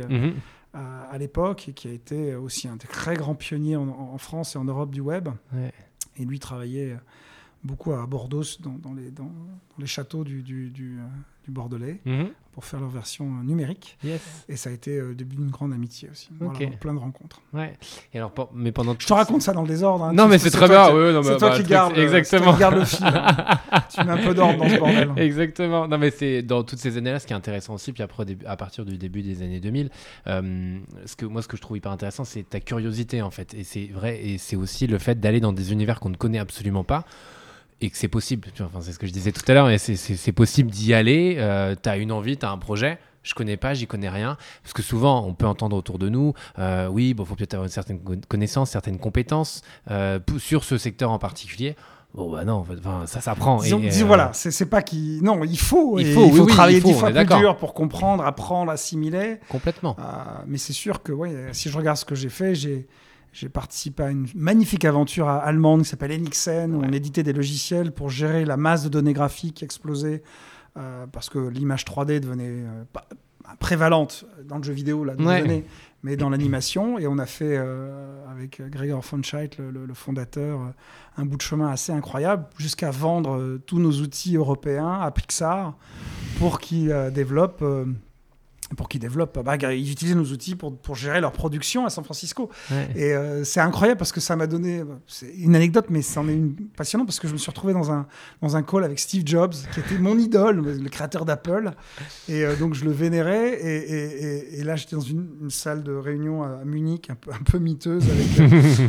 à l'époque et qui a été aussi un des très grands pionniers en France et en Europe du web. Et lui travaillait beaucoup à Bordeaux, dans les châteaux du Bordelais, pour faire leur version numérique. Et ça a été le début d'une grande amitié aussi. Voilà, plein de rencontres. Et alors, mais pendant... Je te raconte ça dans le désordre. Non, mais c'est très bien. C'est toi qui garde le fil. Tu mets un peu d'ordre dans ce bordel. Exactement. Non, mais c'est dans toutes ces années-là, ce qui est intéressant aussi, puis après, à partir du début des années 2000, ce que je trouve hyper intéressant, c'est ta curiosité, en fait. Et c'est vrai, et c'est aussi le fait d'aller dans des univers qu'on ne connaît absolument pas. Et que c'est possible, c'est ce que je disais tout à l'heure, mais c'est possible d'y aller, t'as une envie, t'as un projet, je connais pas, j'y connais rien, parce que souvent on peut entendre autour de nous, faut peut-être avoir une certaine connaissance, certaines compétences sur ce secteur en particulier. Bon bah non, ça s'apprend. Disons, voilà, c'est pas qu'il... Non, il faut travailler 10 fois plus dur pour comprendre, apprendre, assimiler. Complètement. Mais c'est sûr que si je regarde ce que j'ai fait, j'ai participé à une magnifique aventure allemande qui s'appelle Enixen, où on éditait des logiciels pour gérer la masse de données graphiques qui explosait parce que l'image 3D devenait prévalente dans le jeu vidéo là, années, mais dans l'animation. Et on a fait, avec Gregor von Scheidt, le fondateur, un bout de chemin assez incroyable jusqu'à vendre tous nos outils européens à Pixar pour qu'ils développent... ils utilisaient nos outils pour gérer leur production à San Francisco. Et c'est incroyable parce que ça m'a donné... C'est une anecdote, mais c'en est une passionnante parce que je me suis retrouvé dans un call avec Steve Jobs, qui était mon idole, le créateur d'Apple. Et donc, je le vénérais. Et là, j'étais dans une salle de réunion à Munich, un peu miteuse, avec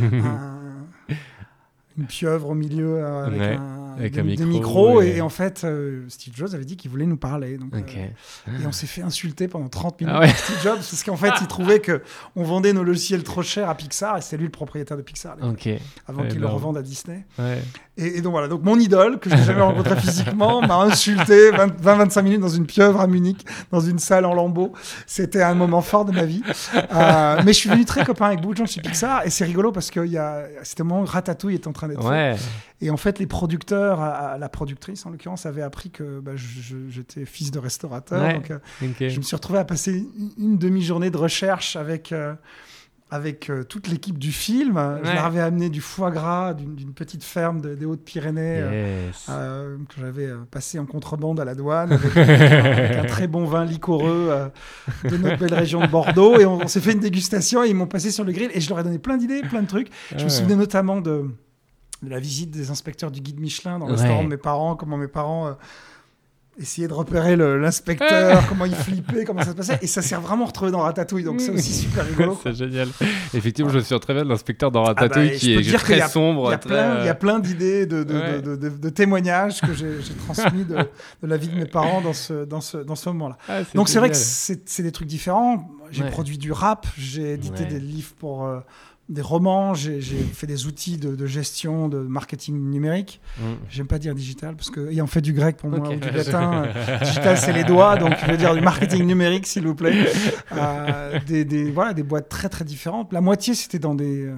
une pieuvre au milieu avec des micros. Et en fait, Steve Jobs avait dit qu'il voulait nous parler. Donc, et on s'est fait insulter pendant 30 minutes par Steve Jobs parce qu'en fait, il trouvait qu'on vendait nos logiciels trop chers à Pixar et c'était lui le propriétaire de Pixar avant qu'il le revende à Disney. Et donc voilà, donc mon idole, que je n'ai jamais rencontré physiquement, m'a insulté 20-25 minutes dans une pieuvre à Munich, dans une salle en lambeaux. C'était un moment fort de ma vie. Mais je suis devenu très copain avec beaucoup de gens chez Pixar et c'est rigolo parce que c'était le moment où Ratatouille était en train d'être fait. Et en fait, les producteurs, la productrice en l'occurrence, avait appris que j'étais fils de restaurateur. Donc, je me suis retrouvé à passer une demi-journée de recherche avec toute l'équipe du film. Je leur avais amené du foie gras d'une petite ferme des Hautes-Pyrénées que j'avais passé en contrebande à la douane avec un très bon vin liquoreux de notre belle région de Bordeaux. Et on s'est fait une dégustation et ils m'ont passé sur le grill et je leur ai donné plein d'idées, plein de trucs. Je me souvenais notamment de la visite des inspecteurs du guide Michelin dans le restaurant de mes parents, comment mes parents essayer de repérer l'inspecteur, comment il flippait, comment ça se passait. Et ça s'est vraiment retrouvé dans Ratatouille, donc c'est aussi super rigolo. C'est génial. Effectivement, je me souviens très bien de l'inspecteur dans Ratatouille qui est très sombre. Il y a plein d'idées, de témoignages que j'ai transmis de la vie de mes parents dans ce moment-là. Donc c'est vrai que c'est des trucs différents. J'ai produit du rap, j'ai édité des livres pour... des romans, j'ai fait des outils de gestion, de marketing numérique. J'aime pas dire digital, parce que ayant fait du grec pour moi, ou du latin, digital c'est les doigts, donc je veux dire du marketing numérique, s'il vous plaît. Des boîtes très très différentes. La moitié, c'était dans des...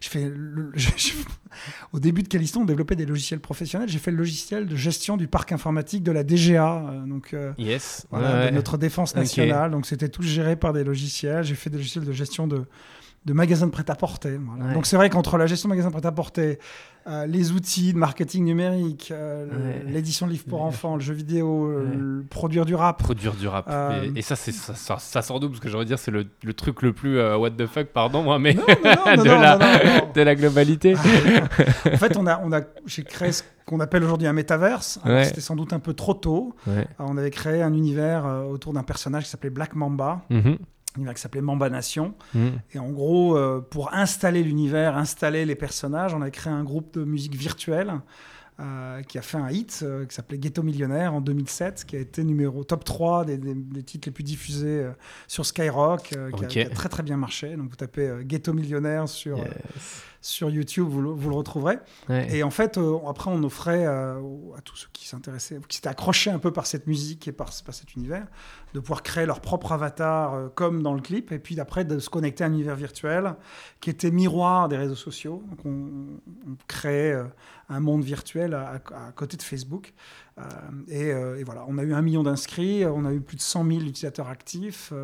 Au début de Callisto, on développait des logiciels professionnels. J'ai fait le logiciel de gestion du parc informatique de la DGA, de notre défense nationale. Donc c'était tout géré par des logiciels. J'ai fait des logiciels de gestion de magasins de prêt-à-porter. Voilà. Donc c'est vrai qu'entre la gestion de magasins de prêt-à-porter, les outils de marketing numérique, l'édition de livres pour enfants, le jeu vidéo, produire du rap. Et ça sort d'où? Parce que je veux dire, c'est le truc le plus what the fuck, pardon, moi, mais de la globalité. En fait, j'ai créé ce qu'on appelle aujourd'hui un métaverse. C'était sans doute un peu trop tôt. On avait créé un univers autour d'un personnage qui s'appelait Black Mamba. Un univers qui s'appelait Mamba Nation. Et en gros, pour installer l'univers, installer les personnages, on a créé un groupe de musique virtuelle qui a fait un hit qui s'appelait Ghetto Millionnaire en 2007, qui a été top 3 des titres les plus diffusés sur Skyrock, qui a très très bien marché. Donc vous tapez Ghetto Millionnaire sur YouTube, vous le retrouverez. Et en fait, après, on offrait à tous ceux qui s'intéressaient, qui s'étaient accrochés un peu par cette musique et par cet univers, de pouvoir créer leur propre avatar, comme dans le clip, et puis d'après, de se connecter à un univers virtuel qui était miroir des réseaux sociaux. Donc, on créait un monde virtuel à côté de Facebook. Et voilà, on a eu 1 million d'inscrits, on a eu plus de 100 000 utilisateurs actifs.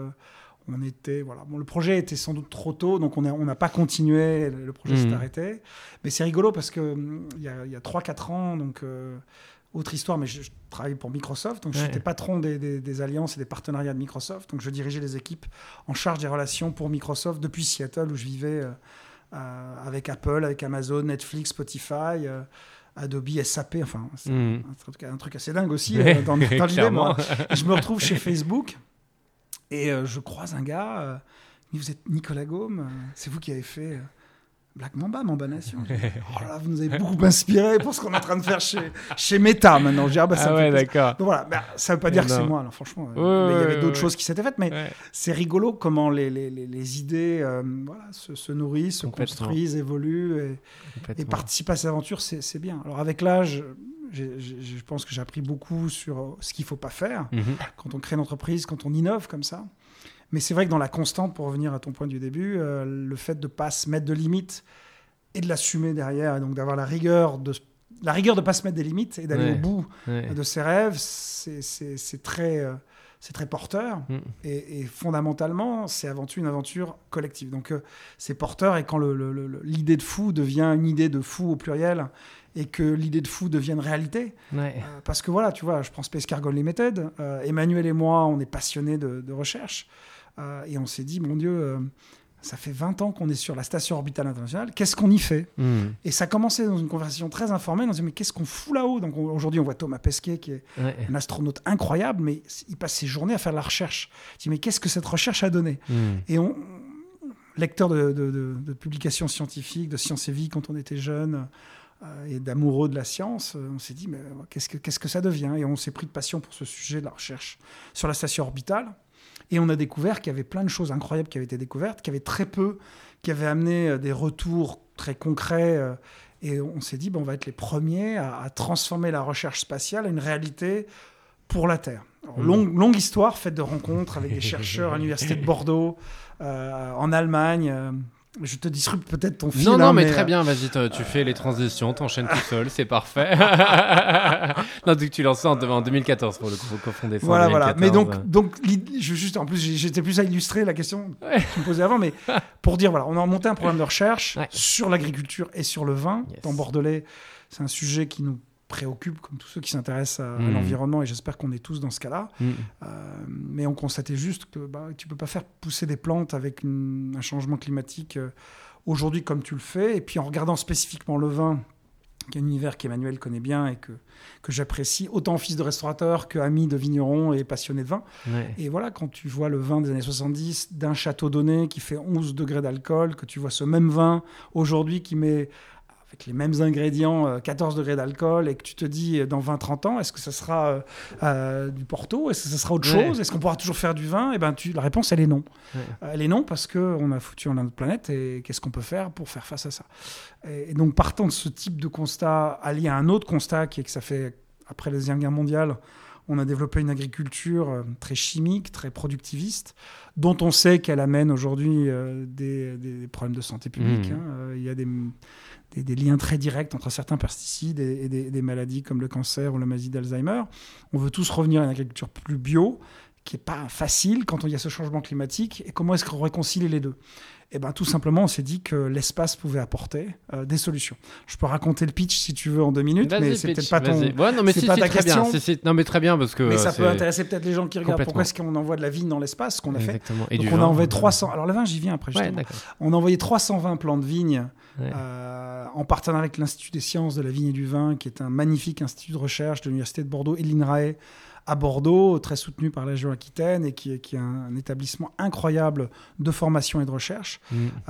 Le projet était sans doute trop tôt, donc on n'a pas continué, le projet s'est arrêté. Mais c'est rigolo parce qu'il y a 3-4 ans, donc autre histoire, mais je travaillais pour Microsoft, donc j'étais patron des alliances et des partenariats de Microsoft, donc je dirigeais les équipes en charge des relations pour Microsoft depuis Seattle, où je vivais avec Apple, avec Amazon, Netflix, Spotify... Adobe, SAP, enfin, c'est un truc assez dingue aussi dans l'idée. Moi, je me retrouve chez Facebook et je croise un gars, vous êtes Nicolas Gaume, c'est vous qui avez fait Black Mamba, Mamba Nation. Oh là, vous nous avez beaucoup inspiré pour ce qu'on est en train de faire chez Meta maintenant. Je dis, d'accord. Donc voilà, ça ne veut pas dire que c'est moi, alors, franchement. Mais il y avait d'autres choses qui s'étaient faites, mais c'est rigolo comment les idées se nourrissent, se construisent, évoluent et participent à cette aventure, c'est bien. Alors avec l'âge, je pense que j'ai appris beaucoup sur ce qu'il ne faut pas faire quand on crée une entreprise, quand on innove comme ça. Mais c'est vrai que dans la constante, pour revenir à ton point du début, le fait de ne pas se mettre de limites et de l'assumer derrière, et donc d'avoir la rigueur de ne pas se mettre des limites et d'aller au bout de ses rêves, c'est très porteur. Et fondamentalement, c'est une aventure collective. Donc c'est porteur, et quand l'idée de fou devient une idée de fou au pluriel, et que l'idée de fou devienne réalité. Parce que voilà, tu vois, je prends Space Cargo Limited, Emmanuel et moi, on est passionnés de recherche, et on s'est dit, mon Dieu, ça fait 20 ans qu'on est sur la station orbitale internationale, qu'est-ce qu'on y fait ? Et ça a commencé dans une conversation très informelle, on se dit, mais qu'est-ce qu'on fout là-haut ? Donc aujourd'hui, on voit Thomas Pesquet, qui est un astronaute incroyable, mais il passe ses journées à faire de la recherche. On se dit, mais qu'est-ce que cette recherche a donné ? Et lecteur de publications scientifiques, de Science et Vie quand on était jeune, et d'amoureux de la science, on s'est dit, mais qu'est-ce que ça devient ? Et on s'est pris de passion pour ce sujet de la recherche sur la station orbitale. Et on a découvert qu'il y avait plein de choses incroyables qui avaient été découvertes, qu'il y avait très peu, qui avaient amené des retours très concrets. Et on s'est dit, on va être les premiers à transformer la recherche spatiale en une réalité pour la Terre. Alors, longue histoire faite de rencontres avec des chercheurs à l'Université de Bordeaux, en Allemagne. Je te disrupte peut-être ton fil. Non, mais très bien, vas-y, tu fais les transitions, t'enchaînes tout seul, c'est parfait. Non, donc tu lances ça en 2014 pour le coup, cofonder ça. Voilà. Mais donc en plus, j'étais plus à illustrer la question que tu me posais avant, mais pour dire, voilà, on a monté un programme de recherche sur l'agriculture et sur le vin. Dans Bordelais, c'est un sujet qui nous préoccupe, comme tous ceux qui s'intéressent à l'environnement, et j'espère qu'on est tous dans ce cas-là. Mais on constatait juste que tu ne peux pas faire pousser des plantes avec un changement climatique aujourd'hui comme tu le fais. Et puis en regardant spécifiquement le vin, qui est un univers qu'Emmanuel connaît bien et que j'apprécie, autant fils de restaurateur qu'ami de vigneron et passionné de vin. Ouais. Et voilà, quand tu vois le vin des années 70 d'un château donné qui fait 11 degrés d'alcool, que tu vois ce même vin aujourd'hui qui met, avec les mêmes ingrédients, 14 degrés d'alcool, et que tu te dis, dans 20-30 ans, est-ce que ça sera du Porto? Est-ce que ça sera autre chose? Est-ce qu'on pourra toujours faire du vin? Et ben, la réponse, elle est non. Ouais. Elle est non parce qu'on a foutu en notre planète, et qu'est-ce qu'on peut faire pour faire face à ça? Et donc, partant de ce type de constat, allié à un autre constat, qui est que ça fait, après la Deuxième Guerre mondiale, on a développé une agriculture très chimique, très productiviste, dont on sait qu'elle amène aujourd'hui des problèmes de santé publique. Il y a des liens très directs entre certains pesticides et des maladies comme le cancer ou la maladie d'Alzheimer. On veut tous revenir à une agriculture plus bio, qui n'est pas facile quand il y a ce changement climatique. Et comment est-ce qu'on réconcilie les deux? Eh ben, tout simplement, on s'est dit que l'espace pouvait apporter des solutions. Je peux raconter le pitch si tu veux en 2 minutes, mais c'est peut-être pas ton. Ouais, non, mais c'est pas ta question. Non, mais très bien parce que. Mais ça peut intéresser peut-être les gens qui regardent. Pourquoi est-ce qu'on envoie de la vigne dans l'espace, ce qu'on a fait. Et donc on a envoyé 300. Alors le vin, j'y viens après. On a envoyé 320 plants de vigne en partenariat avec l'Institut des sciences de la vigne et du vin, qui est un magnifique institut de recherche de l'Université de Bordeaux et de l'INRAE à Bordeaux, très soutenu par la région Aquitaine, et qui est un établissement incroyable de formation et de recherche.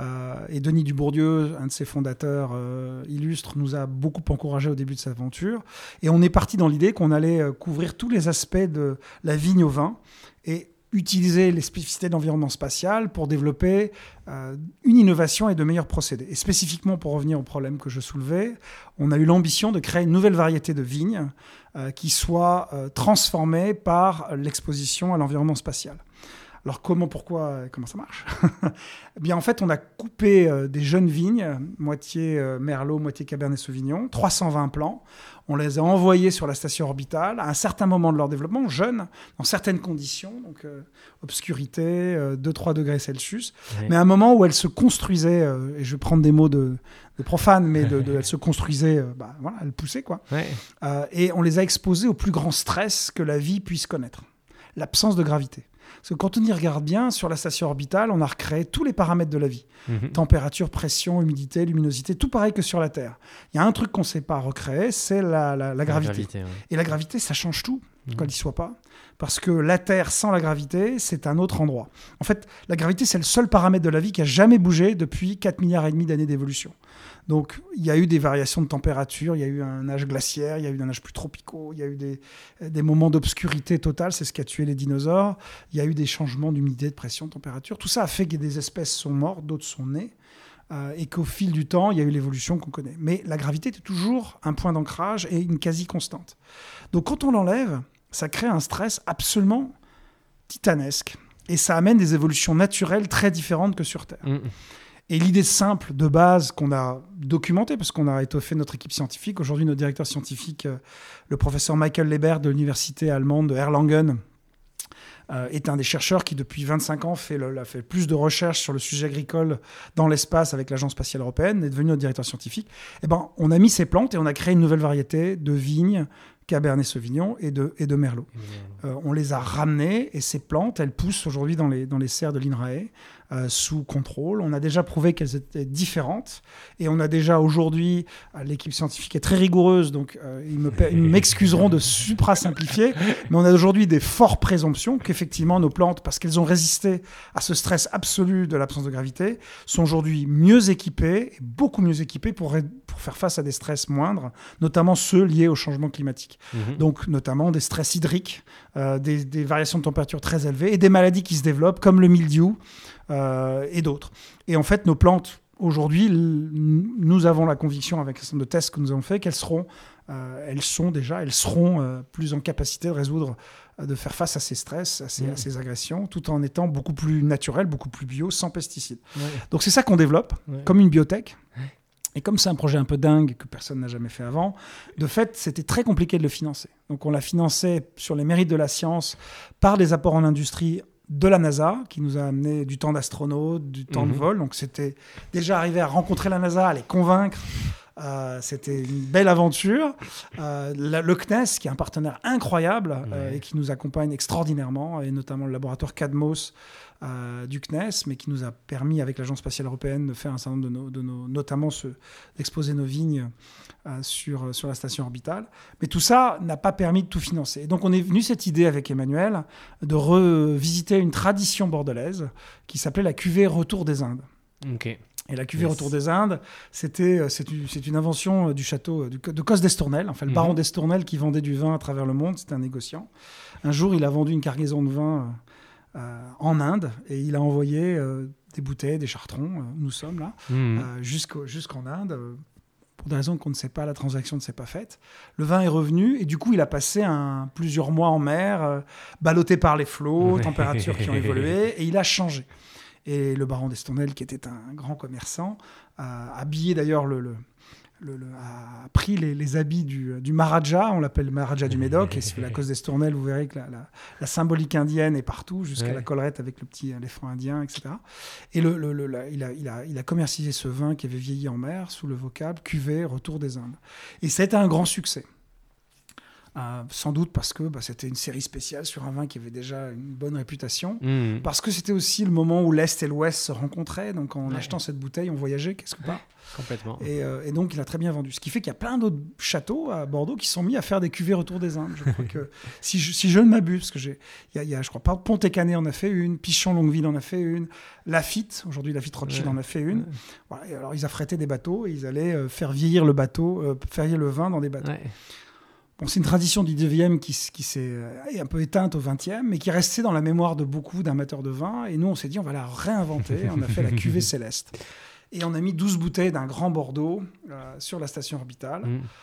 Et Denis Dubourdieu, un de ses fondateurs illustres, nous a beaucoup encouragé au début de cette aventure. Et on est parti dans l'idée qu'on allait couvrir tous les aspects de la vigne au vin et utiliser les spécificités de l'environnement spatial pour développer une innovation et de meilleurs procédés. Et spécifiquement, pour revenir au problème que je soulevais, on a eu l'ambition de créer une nouvelle variété de vignes qui soit transformée par l'exposition à l'environnement spatial. Alors comment ça marche? Eh bien, en fait, on a coupé des jeunes vignes, moitié Merlot, moitié Cabernet Sauvignon, 320 plants. On les a envoyés sur la station orbitale à un certain moment de leur développement, jeunes, dans certaines conditions, donc obscurité, 2-3 degrés Celsius, mais à un moment où elles se construisaient, et je vais prendre des mots de profane, mais elles se construisaient, elles poussaient, quoi. Et on les a exposées au plus grand stress que la vie puisse connaître, l'absence de gravité. Parce que quand on y regarde bien, sur la station orbitale, on a recréé tous les paramètres de la vie. Température, pression, humidité, luminosité, tout pareil que sur la Terre. Il y a un truc qu'on ne sait pas recréer, c'est la gravité. Et la gravité, ça change tout, qu'on n'y soit pas. Parce que la Terre, sans la gravité, c'est un autre endroit. En fait, la gravité, c'est le seul paramètre de la vie qui n'a jamais bougé depuis 4,5 milliards d'années d'évolution. Donc, il y a eu des variations de température, il y a eu un âge glaciaire, il y a eu un âge plus tropicaux, il y a eu des moments d'obscurité totale, c'est ce qui a tué les dinosaures, il y a eu des changements d'humidité, de pression, de température. Tout ça a fait que des espèces sont mortes, d'autres sont nées, et qu'au fil du temps, il y a eu l'évolution qu'on connaît. Mais la gravité était toujours un point d'ancrage et une quasi-constante. Donc, quand on l'enlève, ça crée un stress absolument titanesque. Et ça amène des évolutions naturelles très différentes que sur Terre. Et l'idée simple de base qu'on a documentée, parce qu'on a étoffé notre équipe scientifique, aujourd'hui notre directeur scientifique, le professeur Michael Lebert de l'université allemande de Erlangen, est un des chercheurs qui depuis 25 ans a fait plus de recherches sur le sujet agricole dans l'espace avec l'Agence spatiale européenne, est devenu notre directeur scientifique. Et on a mis ces plantes et on a créé une nouvelle variété de vignes, Cabernet Sauvignon et de Merlot. On les a ramenées et ces plantes, elles poussent aujourd'hui dans les serres de l'INRAE sous contrôle. On a déjà prouvé qu'elles étaient différentes et on a déjà aujourd'hui, l'équipe scientifique est très rigoureuse, donc ils m'excuseront de supra-simplifier, mais on a aujourd'hui des fortes présomptions qu'effectivement nos plantes, parce qu'elles ont résisté à ce stress absolu de l'absence de gravité, sont aujourd'hui mieux équipées, beaucoup mieux équipées pour faire face à des stress moindres, notamment ceux liés au changement climatique. Donc notamment des stress hydriques, des variations de température très élevées et des maladies qui se développent comme le mildiou et d'autres. Et en fait, nos plantes, aujourd'hui, nous avons la conviction avec un certain nombre de tests que nous avons faits qu'elles seront plus en capacité de faire face à ces stress, à ces agressions, tout en étant beaucoup plus naturelles, beaucoup plus bio, sans pesticides. Donc c'est ça qu'on développe, comme une biotech. Et comme c'est un projet un peu dingue que personne n'a jamais fait avant, de fait, c'était très compliqué de le financer. Donc on l'a financé sur les mérites de la science par des apports en industrie de la NASA, qui nous a amené du temps d'astronaute, du temps de vol. Donc c'était déjà arrivé à rencontrer la NASA, à les convaincre C'était une belle aventure. Le CNES, qui est un partenaire incroyable et qui nous accompagne extraordinairement, et notamment le laboratoire Cadmos du CNES, mais qui nous a permis, avec l'Agence spatiale européenne, de faire un certain nombre notamment d'exposer nos vignes sur la station orbitale. Mais tout ça n'a pas permis de tout financer. Et donc on est venu cette idée avec Emmanuel de revisiter une tradition bordelaise qui s'appelait la cuvée Retour des Indes. Ok. Et la cuvée Retour des Indes, c'est une invention du château de Cos d'Estournel, enfin le baron d'Estournel qui vendait du vin à travers le monde, c'était un négociant. Un jour, il a vendu une cargaison de vin en Inde et il a envoyé des bouteilles, des chartrons, nous sommes là, jusqu'en Inde. Pour des raisons qu'on ne sait pas, la transaction ne s'est pas faite. Le vin est revenu et du coup, il a passé plusieurs mois en mer, ballotté par les flots, températures qui ont évolué, et il a changé. Et le baron d'Estournel, qui était un grand commerçant, a habillé d'ailleurs a pris les habits du Maharaja, on l'appelle Maharaja du Médoc, et sur la Cos d'Estournel, vous verrez que la symbolique indienne est partout, jusqu'à la collerette avec le petit éléphant indien, etc. Et il a commercialisé ce vin qui avait vieilli en mer sous le vocable cuvée Retour des Indes. Et ça a été un grand succès. Sans doute parce que c'était une série spéciale sur un vin qui avait déjà une bonne réputation, parce que c'était aussi le moment où l'Est et l'Ouest se rencontraient, donc en achetant cette bouteille, on voyageait, qu'est-ce que pas. Complètement. Et donc il a très bien vendu. Ce qui fait qu'il y a plein d'autres châteaux à Bordeaux qui sont mis à faire des cuvées Retour des Indes. Je crois que, si je ne m'abuse, parce que je crois pas, Pont-et-Canet en a fait une, Pichon-Longueville en a fait une, Lafite, aujourd'hui Lafite Rothschild en a fait une. Voilà, et alors ils affrétaient des bateaux et ils allaient faire vieillir le vin dans des bateaux. Bon, c'est une tradition du 19e qui s'est un peu éteinte au 20e, mais qui est restée dans la mémoire de beaucoup d'amateurs de vin. Et nous, on s'est dit, on va la réinventer. On a fait la cuvée Céleste. Et on a mis 12 bouteilles d'un grand Bordeaux sur la station orbitale,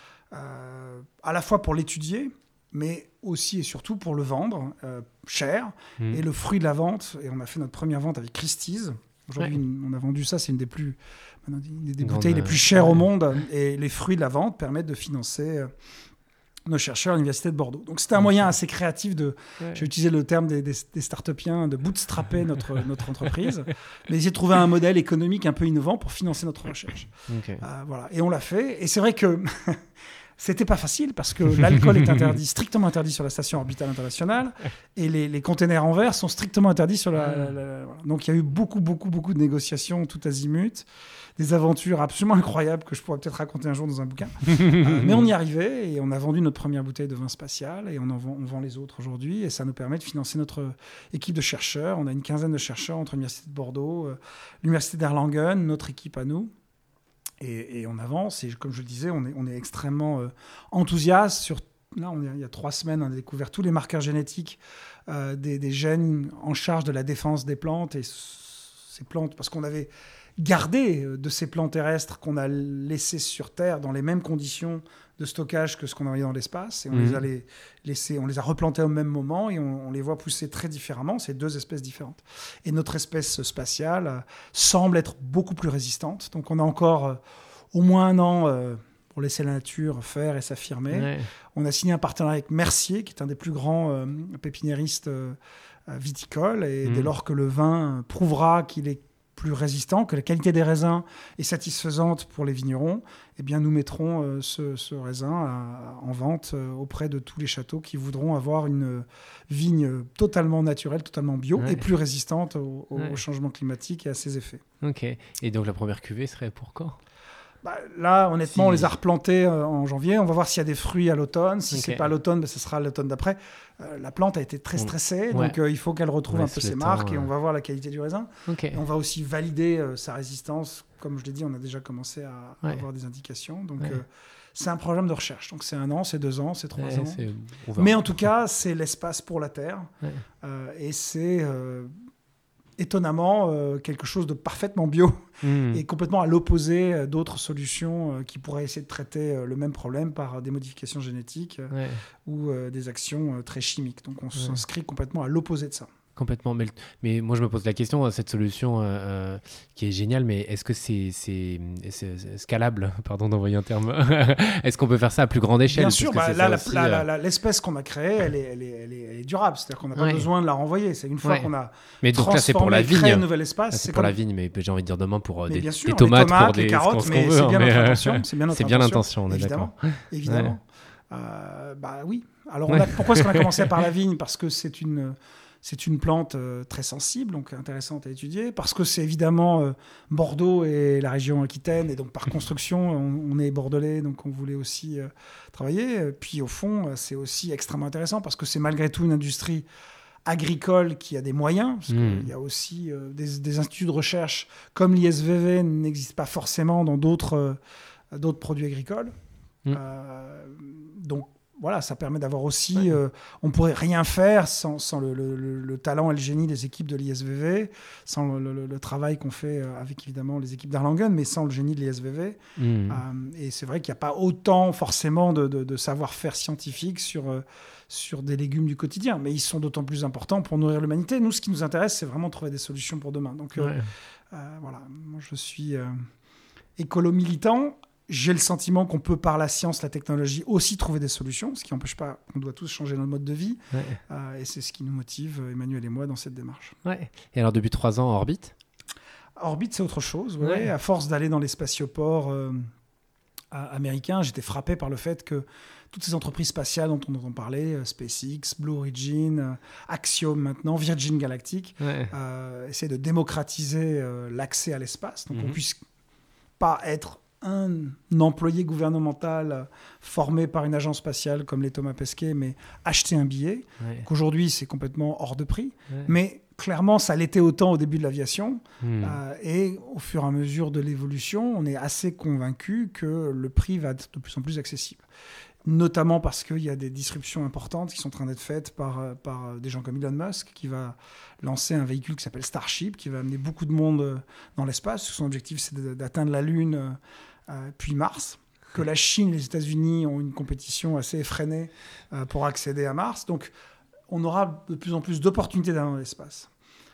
à la fois pour l'étudier, mais aussi et surtout pour le vendre cher. Et le fruit de la vente, et on a fait notre première vente avec Christie's. Aujourd'hui, on a vendu ça, c'est une des bouteilles les plus chères au monde. Et les fruits de la vente permettent de financer nos chercheurs à l'Université de Bordeaux. Donc c'était un moyen assez créatif j'ai utilisé le terme des start-upiens, de bootstrapper notre entreprise, mais essayer de trouver un modèle économique un peu innovant pour financer notre recherche. Voilà. Et on l'a fait. Et c'est vrai que c'était pas facile parce que l'alcool est strictement interdit sur la station orbitale internationale et les containers en verre sont strictement interdits sur Donc il y a eu beaucoup de négociations tout azimut, des aventures absolument incroyables que je pourrais peut-être raconter un jour dans un bouquin. Mais on y arrivait et on a vendu notre première bouteille de vin spatial et on vend les autres aujourd'hui et ça nous permet de financer notre équipe de chercheurs. On a une quinzaine de chercheurs entre l'Université de Bordeaux, l'Université d'Erlangen, notre équipe à nous. Et on avance, et comme je le disais, on est extrêmement enthousiaste. Il y a 3 semaines, on a découvert tous les marqueurs génétiques des gènes en charge de la défense des plantes. Et ces plantes, parce qu'on avait gardé de ces plants terrestres qu'on a laissés sur Terre dans les mêmes conditions de stockage que ce qu'on envoyait dans l'espace, et on les a replantés au même moment et on les voit pousser très différemment. C'est 2 espèces différentes. Et notre espèce spatiale semble être beaucoup plus résistante. Donc on a encore au moins 1 an pour laisser la nature faire et s'affirmer. On a signé un partenariat avec Mercier, qui est un des plus grands pépiniéristes viticoles, et dès lors que le vin prouvera qu'il est plus résistant, que la qualité des raisins est satisfaisante pour les vignerons, eh bien nous mettrons ce raisin en vente auprès de tous les châteaux qui voudront avoir une vigne totalement naturelle, totalement bio et plus résistante au changement climatique et à ses effets. Ok. Et donc la première cuvée serait pour quand ? Là, honnêtement, on les a replantés en janvier. On va voir s'il y a des fruits à l'automne. Si c'est pas à l'automne, ce sera à l'automne d'après. La plante a été très stressée, donc il faut qu'elle retrouve un peu ses marques et on va voir la qualité du raisin. Et on va aussi valider sa résistance. Comme je l'ai dit, on a déjà commencé à avoir des indications. Donc c'est un programme de recherche. Donc c'est 1 an, c'est 2 ans, c'est 3 ans. Mais en tout cas, c'est l'espace pour la Terre. Et c'est étonnamment quelque chose de parfaitement bio et complètement à l'opposé d'autres solutions qui pourraient essayer de traiter le même problème par des modifications génétiques ou des actions très chimiques. Donc on s'inscrit complètement à l'opposé de ça. complètement. Mais moi, je me pose la question, cette solution qui est géniale, mais est-ce que c'est scalable, pardon d'envoyer un terme. Est-ce qu'on peut faire ça à plus grande échelle? Bien sûr, l'espèce qu'on a créée, elle est durable. C'est-à-dire qu'on n'a pas besoin de la renvoyer. C'est une fois qu'on a créé un nouvel espace. C'est pour la vigne, mais j'ai envie de dire demain pour des sûr, tomates, pour des carottes, mais c'est bien notre intention. C'est bien l'intention, on est d'accord. Évidemment. Oui. Alors, pourquoi est-ce qu'on a commencé par la vigne? Parce que c'est une plante très sensible, donc intéressante à étudier. Parce que c'est évidemment Bordeaux et la région Aquitaine, et donc par construction, on est bordelais, donc on voulait aussi travailler. Puis au fond, c'est aussi extrêmement intéressant parce que c'est malgré tout une industrie agricole qui a des moyens, parce qu'il y a aussi des instituts de recherche comme l'ISVV n'existent pas forcément dans d'autres produits agricoles. Donc voilà, ça permet d'avoir aussi... on ne pourrait rien faire sans le talent et le génie des équipes de l'ISVV, sans le travail qu'on fait avec évidemment les équipes d'Erlangen, mais sans le génie de l'ISVV. Et c'est vrai qu'il n'y a pas autant forcément de savoir-faire scientifique sur des légumes du quotidien, mais ils sont d'autant plus importants pour nourrir l'humanité. Nous, ce qui nous intéresse, c'est vraiment trouver des solutions pour demain. Donc voilà, moi je suis écolo-militant. J'ai le sentiment qu'on peut, par la science, la technologie, aussi trouver des solutions, ce qui n'empêche pas qu'on doit tous changer notre mode de vie. Et c'est ce qui nous motive, Emmanuel et moi, dans cette démarche. Et alors, depuis 3 ans, Orbit ? Orbit, c'est autre chose. À force d'aller dans les spatioports américains, j'étais frappé par le fait que toutes ces entreprises spatiales dont on entend parler, SpaceX, Blue Origin, Axiom maintenant, Virgin Galactic, essaient de démocratiser l'accès à l'espace. Donc, on ne puisse pas être un employé gouvernemental formé par une agence spatiale comme les Thomas Pesquet, mais acheter un billet. Qu'aujourd'hui, c'est complètement hors de prix. Mais clairement, ça l'était autant au début de l'aviation. Et au fur et à mesure de l'évolution, on est assez convaincu que le prix va être de plus en plus accessible. Notamment parce qu'il y a des disruptions importantes qui sont en train d'être faites par des gens comme Elon Musk, qui va lancer un véhicule qui s'appelle Starship, qui va amener beaucoup de monde dans l'espace. Son objectif, c'est d'atteindre la Lune, puis Mars. Que la Chine et les États-Unis ont une compétition assez effrénée pour accéder à Mars. Donc, on aura de plus en plus d'opportunités d'aller dans l'espace.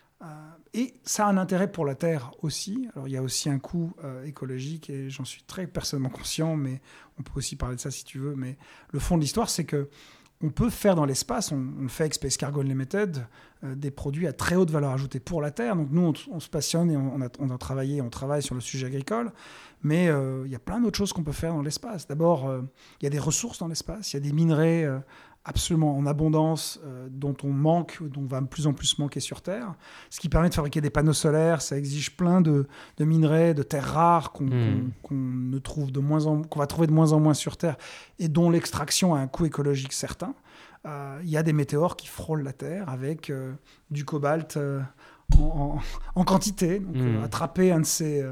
Et ça a un intérêt pour la Terre aussi. Alors, il y a aussi un coût écologique, et j'en suis très personnellement conscient, mais on peut aussi parler de ça si tu veux. Mais le fond de l'histoire, c'est qu'on peut faire dans l'espace, on le fait avec Space Cargo Unlimited, des produits à très haute valeur ajoutée pour la Terre. Donc nous, on se passionne et on travaille sur le sujet agricole, mais il y a plein d'autres choses qu'on peut faire dans l'espace. D'abord, il y a des ressources dans l'espace, il y a des minerais absolument en abondance, dont on va de plus en plus manquer sur Terre, ce qui permet de fabriquer des panneaux solaires. Ça exige plein de minerais, de terres rares qu'on va trouver de moins en moins sur Terre, et dont l'extraction a un coût écologique certain. Il y a des météores qui frôlent la Terre avec du cobalt en quantité. Donc, attraper un de ces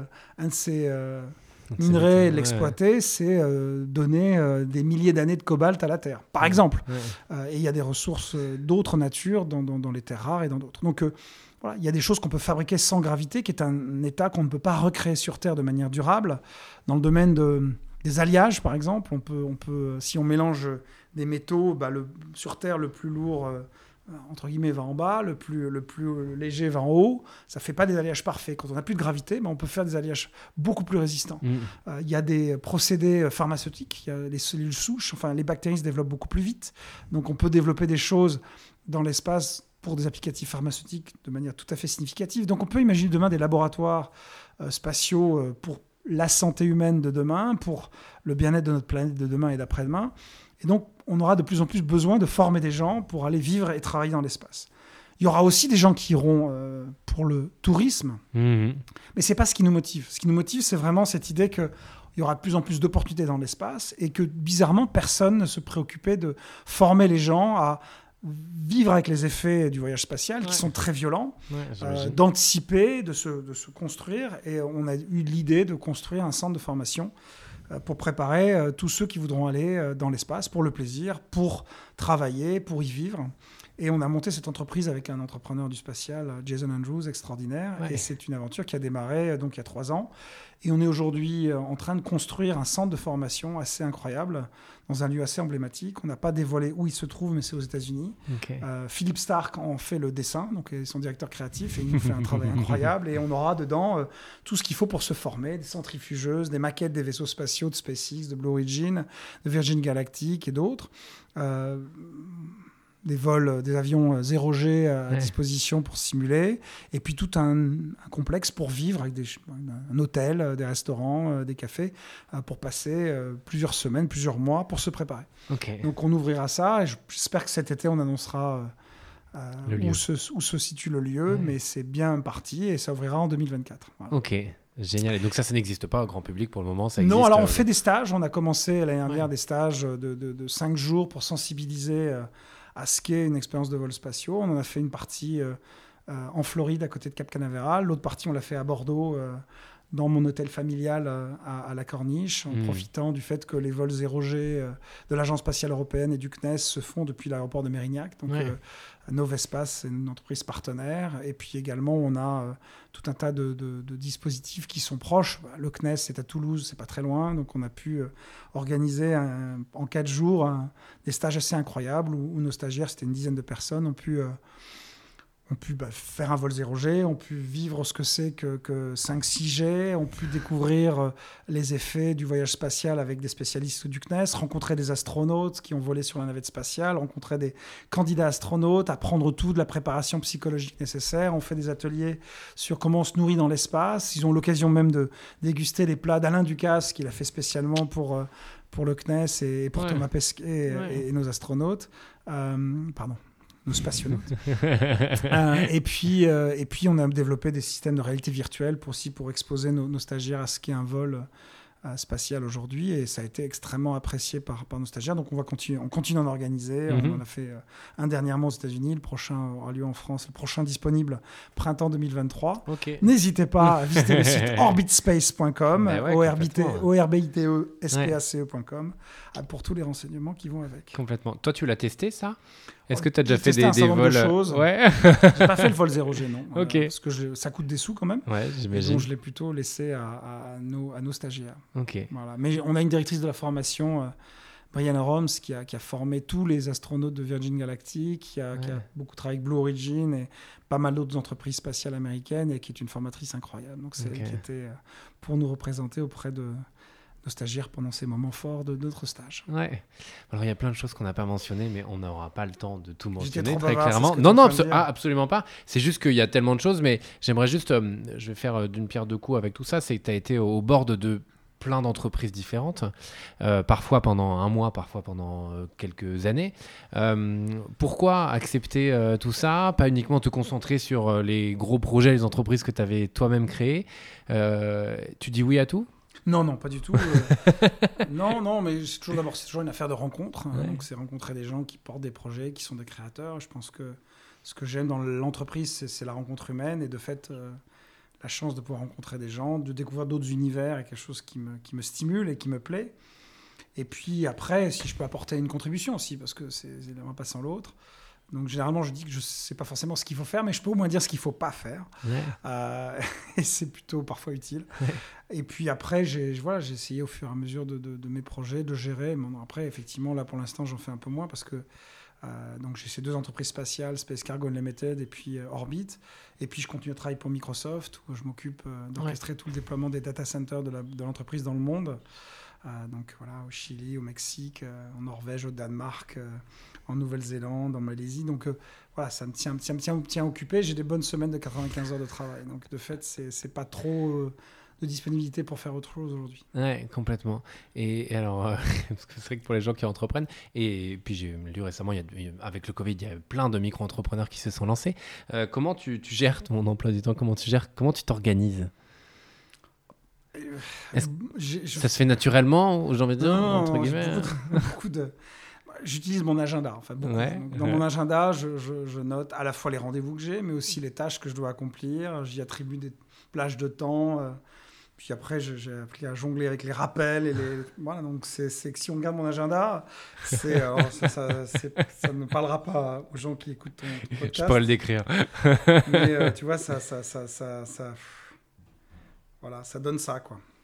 minerais et l'exploiter, c'est donner des milliers d'années de cobalt à la Terre, par exemple. Et il y a des ressources d'autres natures dans les terres rares et dans d'autres. Donc, voilà, il y a des choses qu'on peut fabriquer sans gravité, qui est un état qu'on ne peut pas recréer sur Terre de manière durable. Dans le domaine des alliages, par exemple, on peut, si on mélange des métaux, sur Terre, le plus lourd, entre guillemets, va en bas, le plus léger va en haut. Ça ne fait pas des alliages parfaits. Quand on n'a plus de gravité, on peut faire des alliages beaucoup plus résistants. Il y a des procédés pharmaceutiques, il y a les cellules souches, les bactéries se développent beaucoup plus vite. Donc on peut développer des choses dans l'espace pour des applicatifs pharmaceutiques de manière tout à fait significative. Donc on peut imaginer demain des laboratoires spatiaux pour la santé humaine de demain, pour le bien-être de notre planète de demain et d'après-demain. Et donc, on aura de plus en plus besoin de former des gens pour aller vivre et travailler dans l'espace. Il y aura aussi des gens qui iront pour le tourisme, mais ce n'est pas ce qui nous motive. Ce qui nous motive, c'est vraiment cette idée qu'il y aura de plus en plus d'opportunités dans l'espace, et que, bizarrement, personne ne se préoccupait de former les gens à vivre avec les effets du voyage spatial, qui sont très violents, d'anticiper, de se construire. Et on a eu l'idée de construire un centre de formation pour préparer tous ceux qui voudront aller dans l'espace pour le plaisir, pour travailler, pour y vivre. Et on a monté cette entreprise avec un entrepreneur du spatial, Jason Andrews, extraordinaire. Et c'est une aventure qui a démarré donc il y a 3 ans, Et on est aujourd'hui en train de construire un centre de formation assez incroyable dans un lieu assez emblématique. On n'a pas dévoilé où il se trouve, mais c'est aux États-Unis. Philippe Stark en fait le dessin, donc son directeur créatif, et il nous fait un travail incroyable. Et on aura dedans tout ce qu'il faut pour se former, des centrifugeuses, des maquettes des vaisseaux spatiaux de SpaceX, de Blue Origin, de Virgin Galactic et d'autres. Des vols, des avions 0G à disposition pour simuler, et puis tout un complexe pour vivre avec un hôtel, des restaurants, des cafés, pour passer plusieurs semaines, plusieurs mois pour se préparer. Donc on ouvrira ça, et j'espère que cet été on annoncera où se situe le lieu, mais c'est bien parti et ça ouvrira en 2024. Voilà. Ok. Génial. Et donc ça n'existe pas au grand public pour le moment, ça existe... Non, alors on fait des stages, on a commencé l'année dernière des stages de 5 jours pour sensibiliser à ce qu'est une expérience de vol spatiaux. On en a fait une partie en Floride, à côté de Cap Canaveral. L'autre partie, on l'a fait à Bordeaux, dans mon hôtel familial à la Corniche, en profitant du fait que les vols 0G de l'Agence spatiale européenne et du CNES se font depuis l'aéroport de Mérignac. Donc, Novespace, c'est une entreprise partenaire. Et puis également, on a tout un tas de dispositifs qui sont proches. Le CNES, c'est à Toulouse, c'est pas très loin. Donc, on a pu organiser en 4 jours des stages assez incroyables où nos stagiaires, c'était une dizaine de personnes, ont pu faire un vol 0G, ont pu vivre ce que c'est que 5-6G, ont pu découvrir les effets du voyage spatial avec des spécialistes du CNES, rencontrer des astronautes qui ont volé sur la navette spatiale, rencontrer des candidats astronautes, apprendre tout de la préparation psychologique nécessaire. On fait des ateliers sur comment on se nourrit dans l'espace. Ils ont l'occasion même de déguster les plats d'Alain Ducasse qu'il a fait spécialement pour le CNES et pour Thomas Pesquet et nos astronautes. Nos spationautes. Et puis, on a développé des systèmes de réalité virtuelle pour exposer nos stagiaires à ce qu'est un vol spatial aujourd'hui. Et ça a été extrêmement apprécié par nos stagiaires. Donc, on continue d'en organiser. On en a fait un dernièrement aux États-Unis. Le prochain aura lieu en France. Le prochain disponible printemps 2023. N'hésitez pas à visiter le site orbitspace.com, orbitespace.com, pour tous les renseignements qui vont avec. Complètement. Toi, tu l'as testé, ça ? Est-ce que tu as déjà fait des vols J'ai pas fait le vol 0G, non. Parce que ça coûte des sous quand même. J'imagine. Donc je l'ai plutôt laissé à nos stagiaires. Voilà. Mais on a une directrice de la formation, Brianna Roms, qui a formé tous les astronautes de Virgin Galactic, qui a beaucoup travaillé avec Blue Origin et pas mal d'autres entreprises spatiales américaines, et qui est une formatrice incroyable. Donc c'est elle qui était pour nous représenter auprès de nos stagiaires pendant ces moments forts de notre stage. Alors il y a plein de choses qu'on n'a pas mentionnées, mais on n'aura pas le temps de tout mentionner très clairement. Absolument pas. C'est juste qu'il y a tellement de choses, mais j'aimerais juste, je vais faire d'une pierre deux coups avec tout ça, c'est que tu as été au bord de plein d'entreprises différentes, parfois pendant un mois, parfois pendant quelques années. Pourquoi accepter tout ça ? Pas uniquement te concentrer sur les gros projets, les entreprises que tu avais toi-même créées. Tu dis oui à tout ? Non, pas du tout. Non, mais c'est toujours une affaire de rencontre. Donc, c'est rencontrer des gens qui portent des projets, qui sont des créateurs. Je pense que ce que j'aime dans l'entreprise, c'est la rencontre humaine et de fait, la chance de pouvoir rencontrer des gens, de découvrir d'autres univers est quelque chose qui me stimule et qui me plaît. Et puis après, si je peux apporter une contribution aussi, parce que c'est l'un pas sans l'autre. Donc, généralement, je dis que je ne sais pas forcément ce qu'il faut faire, mais je peux au moins dire ce qu'il ne faut pas faire. Et c'est plutôt parfois utile. Et puis après, j'ai essayé au fur et à mesure de mes projets de gérer. Bon, après, effectivement, là, pour l'instant, j'en fais un peu moins parce que donc j'ai ces 2 entreprises spatiales, Space Cargo Unlimited et puis Orbit. Et puis, je continue à travailler pour Microsoft, où je m'occupe d'orchestrer tout le déploiement des data centers de l'entreprise dans le monde. Donc voilà, au Chili, au Mexique, en Norvège, au Danemark, en Nouvelle-Zélande, en Malaisie. Donc voilà, ça me tient occupé. J'ai des bonnes semaines de 95 heures de travail. Donc de fait, c'est pas trop de disponibilité pour faire autre chose aujourd'hui. Ouais, complètement. Et alors, parce que c'est vrai que pour les gens qui entreprennent, et puis j'ai lu récemment, avec le Covid, il y a plein de micro-entrepreneurs qui se sont lancés. Comment tu gères ton emploi du temps ? Comment tu t'organises ? Ça se fait naturellement, j'ai envie de dire, entre guillemets. J'utilise mon agenda, en fait. Dans mon agenda, je note à la fois les rendez-vous que j'ai, mais aussi les tâches que je dois accomplir. J'y attribue des plages de temps. Puis après, j'ai appris à jongler avec les rappels. Voilà, donc c'est que si on regarde mon agenda, ça ne parlera pas aux gens qui écoutent ton podcast. Je peux le décrire. Mais tu vois, voilà, ça donne ça, quoi.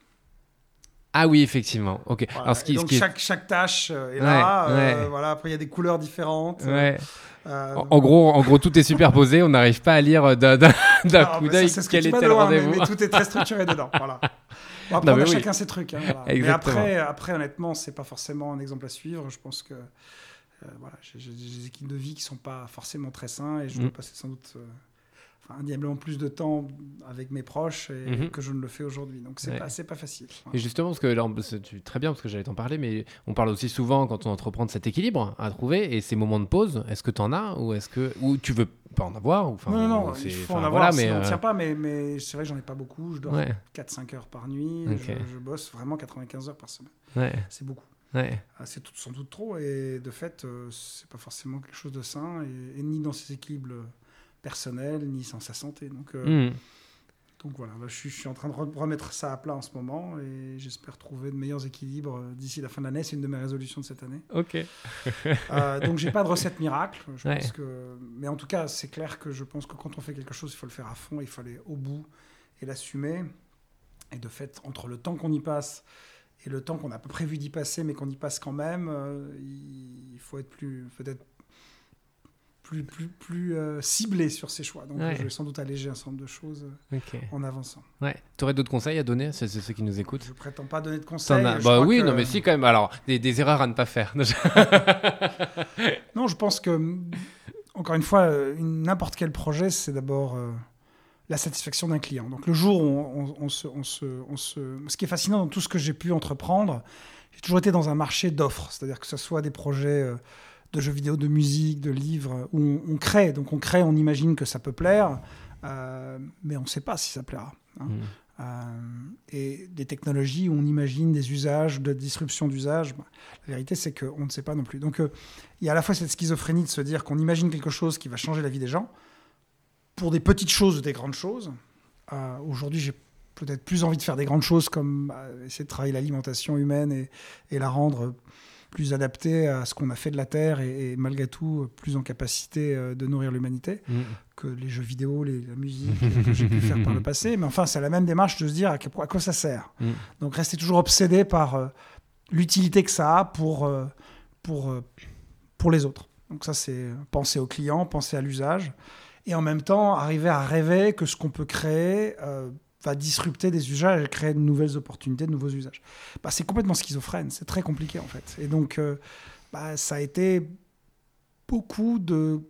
Ah oui, effectivement. Ok. Voilà. Alors, donc chaque tâche est là. Voilà. Après, il y a des couleurs différentes. Ouais. En gros, tout est superposé. On n'arrive pas à lire d'un coup d'œil quel était le rendez-vous. Mais tout est très structuré dedans. Voilà. Bon, après, on a chacun ses trucs. Hein, voilà. Mais après, honnêtement, c'est pas forcément un exemple à suivre. Je pense que voilà, j'ai des équipes de vie qui sont pas forcément très sains et je dois passer sans doute indéniablement plus de temps avec mes proches que je ne le fais aujourd'hui. Donc, c'est pas facile. Ouais. Et justement, parce que là, c'est très bien, parce que j'allais t'en parler, mais on parle aussi souvent, quand on entreprend, de cet équilibre à trouver et ces moments de pause. Est-ce que tu en as ou tu veux pas en avoir Non, il faut en avoir, sinon on ne tient pas. Mais c'est vrai que j'en ai pas beaucoup. Je dors 4-5 heures par nuit. Okay. Je bosse vraiment 95 heures par semaine. Ouais. C'est beaucoup. Ouais. C'est sans doute trop. Et de fait, c'est pas forcément quelque chose de sain. Et ni dans ces équilibres personnel ni sans sa santé. Donc voilà, là, je suis en train de remettre ça à plat en ce moment et j'espère trouver de meilleurs équilibres d'ici la fin de l'année. C'est une de mes résolutions de cette année. Ok. Donc j'ai pas de recette miracle. Pense que... Mais en tout cas, c'est clair que je pense que quand on fait quelque chose, il faut le faire à fond, il faut aller au bout et l'assumer. Et de fait, entre le temps qu'on y passe et le temps qu'on n'a pas prévu d'y passer, mais qu'on y passe quand même, il faut être peut-être plus ciblé sur ses choix. Donc, je vais sans doute alléger un certain nombre de choses en avançant. Ouais. Tu aurais d'autres conseils à donner à ceux qui nous écoutent? Je ne prétends pas donner de conseils. Oui, non, mais si, quand même. Alors, des erreurs à ne pas faire. Non, je pense que, encore une fois, n'importe quel projet, c'est d'abord la satisfaction d'un client. Donc, le jour où ce qui est fascinant dans tout ce que j'ai pu entreprendre, j'ai toujours été dans un marché d'offres. C'est-à-dire que ce soit des projets... de jeux vidéo, de musique, de livres, où on crée. Donc on crée, on imagine que ça peut plaire, mais on ne sait pas si ça plaira. Et des technologies où on imagine des usages, de disruption d'usage, la vérité c'est qu'on ne sait pas non plus. Donc il y a à la fois cette schizophrénie de se dire qu'on imagine quelque chose qui va changer la vie des gens, pour des petites choses ou des grandes choses. Aujourd'hui, j'ai peut-être plus envie de faire des grandes choses comme essayer de travailler l'alimentation humaine et la rendre... plus adapté à ce qu'on a fait de la Terre et malgré tout plus en capacité de nourrir l'humanité que les jeux vidéo, la musique que j'ai pu faire par le passé. Mais enfin, c'est la même démarche de se dire à quoi ça sert. Donc, rester toujours obsédé par l'utilité que ça a pour les autres. Donc ça, c'est penser aux clients, penser à l'usage et en même temps, arriver à rêver que ce qu'on peut créer... va disrupter des usages et créer de nouvelles opportunités, de nouveaux usages. C'est complètement schizophrène, c'est très compliqué en fait. Et donc, ça a été beaucoup de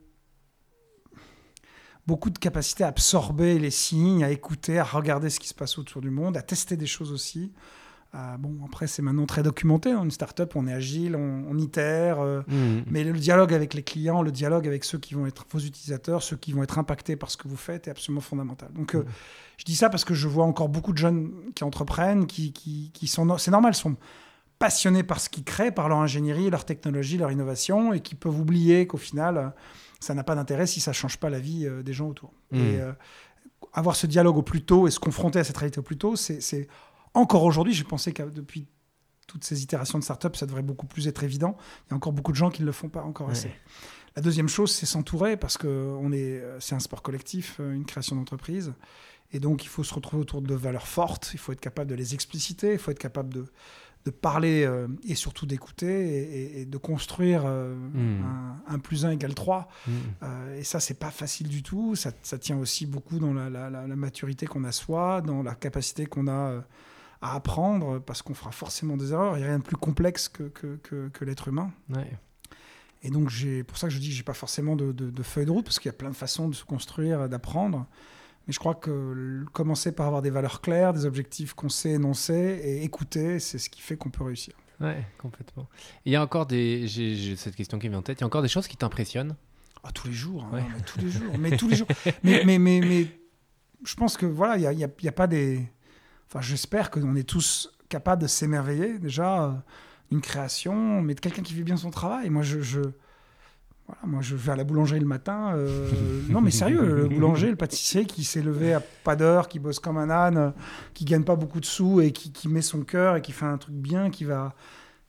capacité à absorber les signes, à écouter, à regarder ce qui se passe autour du monde, à tester des choses aussi. Après, c'est maintenant très documenté. Une start-up, on est agile, on itère. Mais le dialogue avec les clients, le dialogue avec ceux qui vont être vos utilisateurs, ceux qui vont être impactés par ce que vous faites est absolument fondamental. Donc, je dis ça parce que je vois encore beaucoup de jeunes qui entreprennent, qui sont... C'est normal, sont passionnés par ce qu'ils créent, par leur ingénierie, leur technologie, leur innovation, et qui peuvent oublier qu'au final, ça n'a pas d'intérêt si ça ne change pas la vie des gens autour. Et avoir ce dialogue au plus tôt et se confronter à cette réalité au plus tôt, c'est encore aujourd'hui, j'ai pensé que depuis toutes ces itérations de start-up, ça devrait beaucoup plus être évident. Il y a encore beaucoup de gens qui ne le font pas encore assez. La deuxième chose, c'est s'entourer, parce que c'est un sport collectif, une création d'entreprise. Et donc, il faut se retrouver autour de valeurs fortes, il faut être capable de les expliciter, il faut être capable de parler et surtout d'écouter et de construire un plus 1 égale 3. Et ça, c'est pas facile du tout. Ça tient aussi beaucoup dans la maturité qu'on a soi, dans la capacité qu'on a à apprendre, parce qu'on fera forcément des erreurs. Il n'y a rien de plus complexe que l'être humain. Ouais. Et donc, pour ça que je dis que je n'ai pas forcément de feuille de route, parce qu'il y a plein de façons de se construire, d'apprendre. Mais je crois que commencer par avoir des valeurs claires, des objectifs qu'on sait énoncer et écouter, c'est ce qui fait qu'on peut réussir. Ouais, complètement. Il y a encore j'ai cette question qui me vient en tête. Il y a encore des choses qui t'impressionnent? Tous les jours, hein, mais tous les jours, mais tous les jours. Mais je pense que voilà, il y a pas des. Enfin, j'espère qu'on est tous capables de s'émerveiller déjà d'une création, mais de quelqu'un qui fait bien son travail. Moi, je vais à la boulangerie le matin. Non, mais sérieux, le boulanger, le pâtissier qui s'est levé à pas d'heure, qui bosse comme un âne, qui gagne pas beaucoup de sous et qui met son cœur et qui fait un truc bien, qui va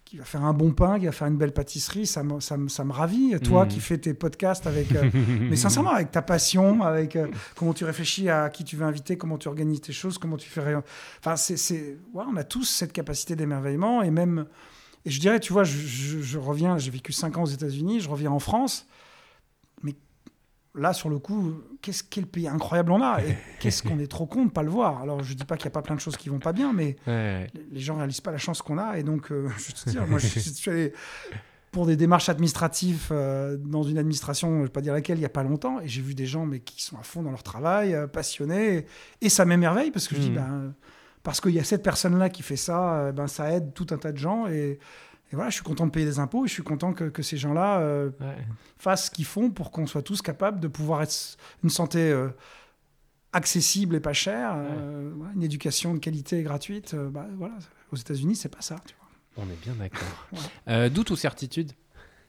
va faire un bon pain, qui va faire une belle pâtisserie, ça me ravit. Toi qui fais tes podcasts avec, mais sincèrement, avec ta passion, avec comment tu réfléchis à qui tu veux inviter, comment tu organises tes choses, comment tu fais... Enfin, on a tous cette capacité d'émerveillement et même... Et je dirais, tu vois, je reviens, j'ai vécu 5 ans aux États-Unis, je reviens en France, mais là, sur le coup, quel pays incroyable on a et qu'est-ce qu'on est trop con de ne pas le voir. Alors, je ne dis pas qu'il n'y a pas plein de choses qui ne vont pas bien, mais les gens ne réalisent pas la chance qu'on a. Et donc, je vais te dire, moi, je suis allé pour des démarches administratives dans une administration, je ne vais pas dire laquelle, il n'y a pas longtemps, et j'ai vu des gens mais, qui sont à fond dans leur travail, passionnés, et ça m'émerveille parce que je dis... parce qu'il y a cette personne-là qui fait ça, ça aide tout un tas de gens. Et voilà, je suis content de payer des impôts et je suis content que ces gens-là fassent ce qu'ils font pour qu'on soit tous capables de pouvoir être une santé accessible et pas chère, une éducation de qualité et gratuite. Voilà, aux États-Unis, c'est pas ça. Tu vois. On est bien d'accord. Doute ou certitude ? Pardon ?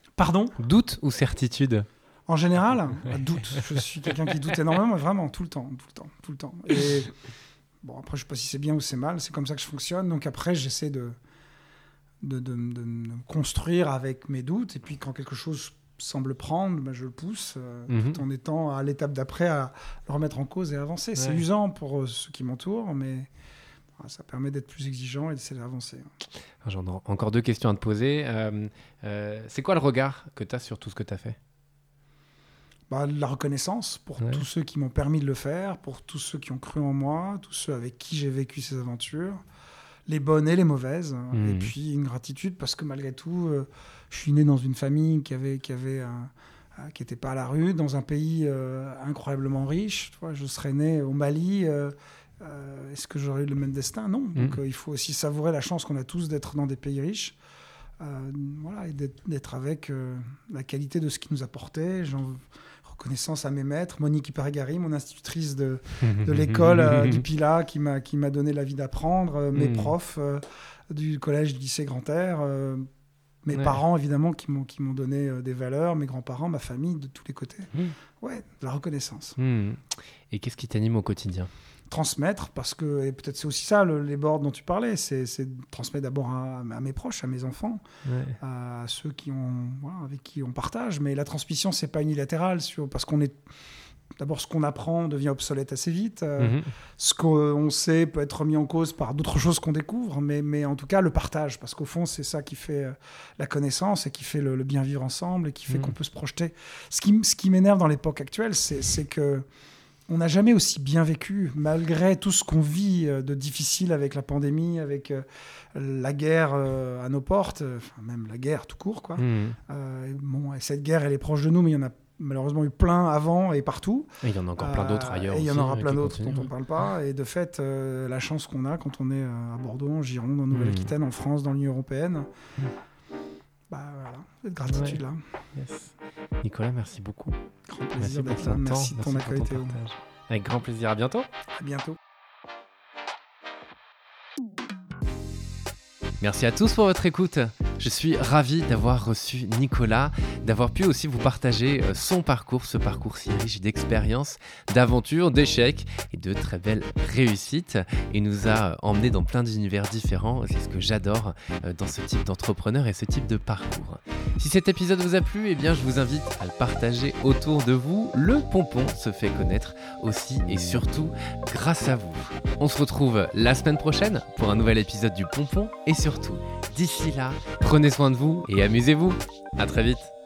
Doute ou certitude ? En général, doute. Je suis quelqu'un qui doute énormément, vraiment, tout le temps. Et... Bon, après, je ne sais pas si c'est bien ou c'est mal, c'est comme ça que je fonctionne. Donc après, j'essaie de me construire avec mes doutes. Et puis, quand quelque chose semble prendre, je le pousse, tout en étant à l'étape d'après à le remettre en cause et avancer. C'est usant pour ceux qui m'entourent, mais ça permet d'être plus exigeant et d'essayer d'avancer. J'en ai encore 2 questions à te poser. C'est quoi le regard que tu as sur tout ce que tu as fait ? La reconnaissance pour tous ceux qui m'ont permis de le faire, pour tous ceux qui ont cru en moi, tous ceux avec qui j'ai vécu ces aventures, les bonnes et les mauvaises. Et puis une gratitude parce que malgré tout, je suis né dans une famille qui était pas à la rue, dans un pays incroyablement riche. Tu vois, je serais né au Mali. Est-ce que j'aurais eu le même destin ? Non. Donc il faut aussi savourer la chance qu'on a tous d'être dans des pays riches. Et d'être avec la qualité de ce qui nous a porté. Reconnaissance à mes maîtres, Monique Iparigari, mon institutrice de l'école du Pilat, qui m'a donné la vie d'apprendre, mes profs du collège du lycée Grand Air, mes parents évidemment qui m'ont donné des valeurs, mes grands-parents, ma famille de tous les côtés. De la reconnaissance. Et qu'est-ce qui t'anime au quotidien ? Transmettre, parce que, et peut-être c'est aussi ça, les boards dont tu parlais, c'est transmettre d'abord à mes proches, à mes enfants, à ceux avec qui on partage, mais la transmission, c'est pas unilatéral, parce qu'on est... D'abord, ce qu'on apprend devient obsolète assez vite, ce qu'on sait peut être remis en cause par d'autres choses qu'on découvre, mais en tout cas, le partage, parce qu'au fond, c'est ça qui fait la connaissance et qui fait le bien vivre ensemble et qui fait qu'on peut se projeter. Ce qui m'énerve dans l'époque actuelle, c'est que on n'a jamais aussi bien vécu, malgré tout ce qu'on vit de difficile avec la pandémie, avec la guerre à nos portes, même la guerre tout court, quoi. Et cette guerre, elle est proche de nous, mais il y en a malheureusement eu plein avant et partout. Et il y en a encore plein d'autres ailleurs aussi. Et il y en aura plein d'autres dont on ne parle pas. Et de fait, la chance qu'on a quand on est à Bordeaux, en Gironde, en Nouvelle-Aquitaine, en France, dans l'Union européenne, cette gratitude-là. Yes. Nicolas, merci beaucoup. Grand plaisir d'être là. Merci de ton accueil, Théo. Avec grand plaisir. À bientôt. À bientôt. Merci à tous pour votre écoute. Je suis ravi d'avoir reçu Nicolas, d'avoir pu aussi vous partager son parcours, ce parcours si riche d'expériences, d'aventures, d'échecs et de très belles réussites. Il nous a emmenés dans plein d'univers différents. C'est ce que j'adore dans ce type d'entrepreneur et ce type de parcours. Si cet épisode vous a plu, eh bien je vous invite à le partager autour de vous. Le pompon se fait connaître aussi et surtout grâce à vous. On se retrouve la semaine prochaine pour un nouvel épisode du Pompon et surtout, d'ici là, prenez soin de vous et amusez-vous. À très vite.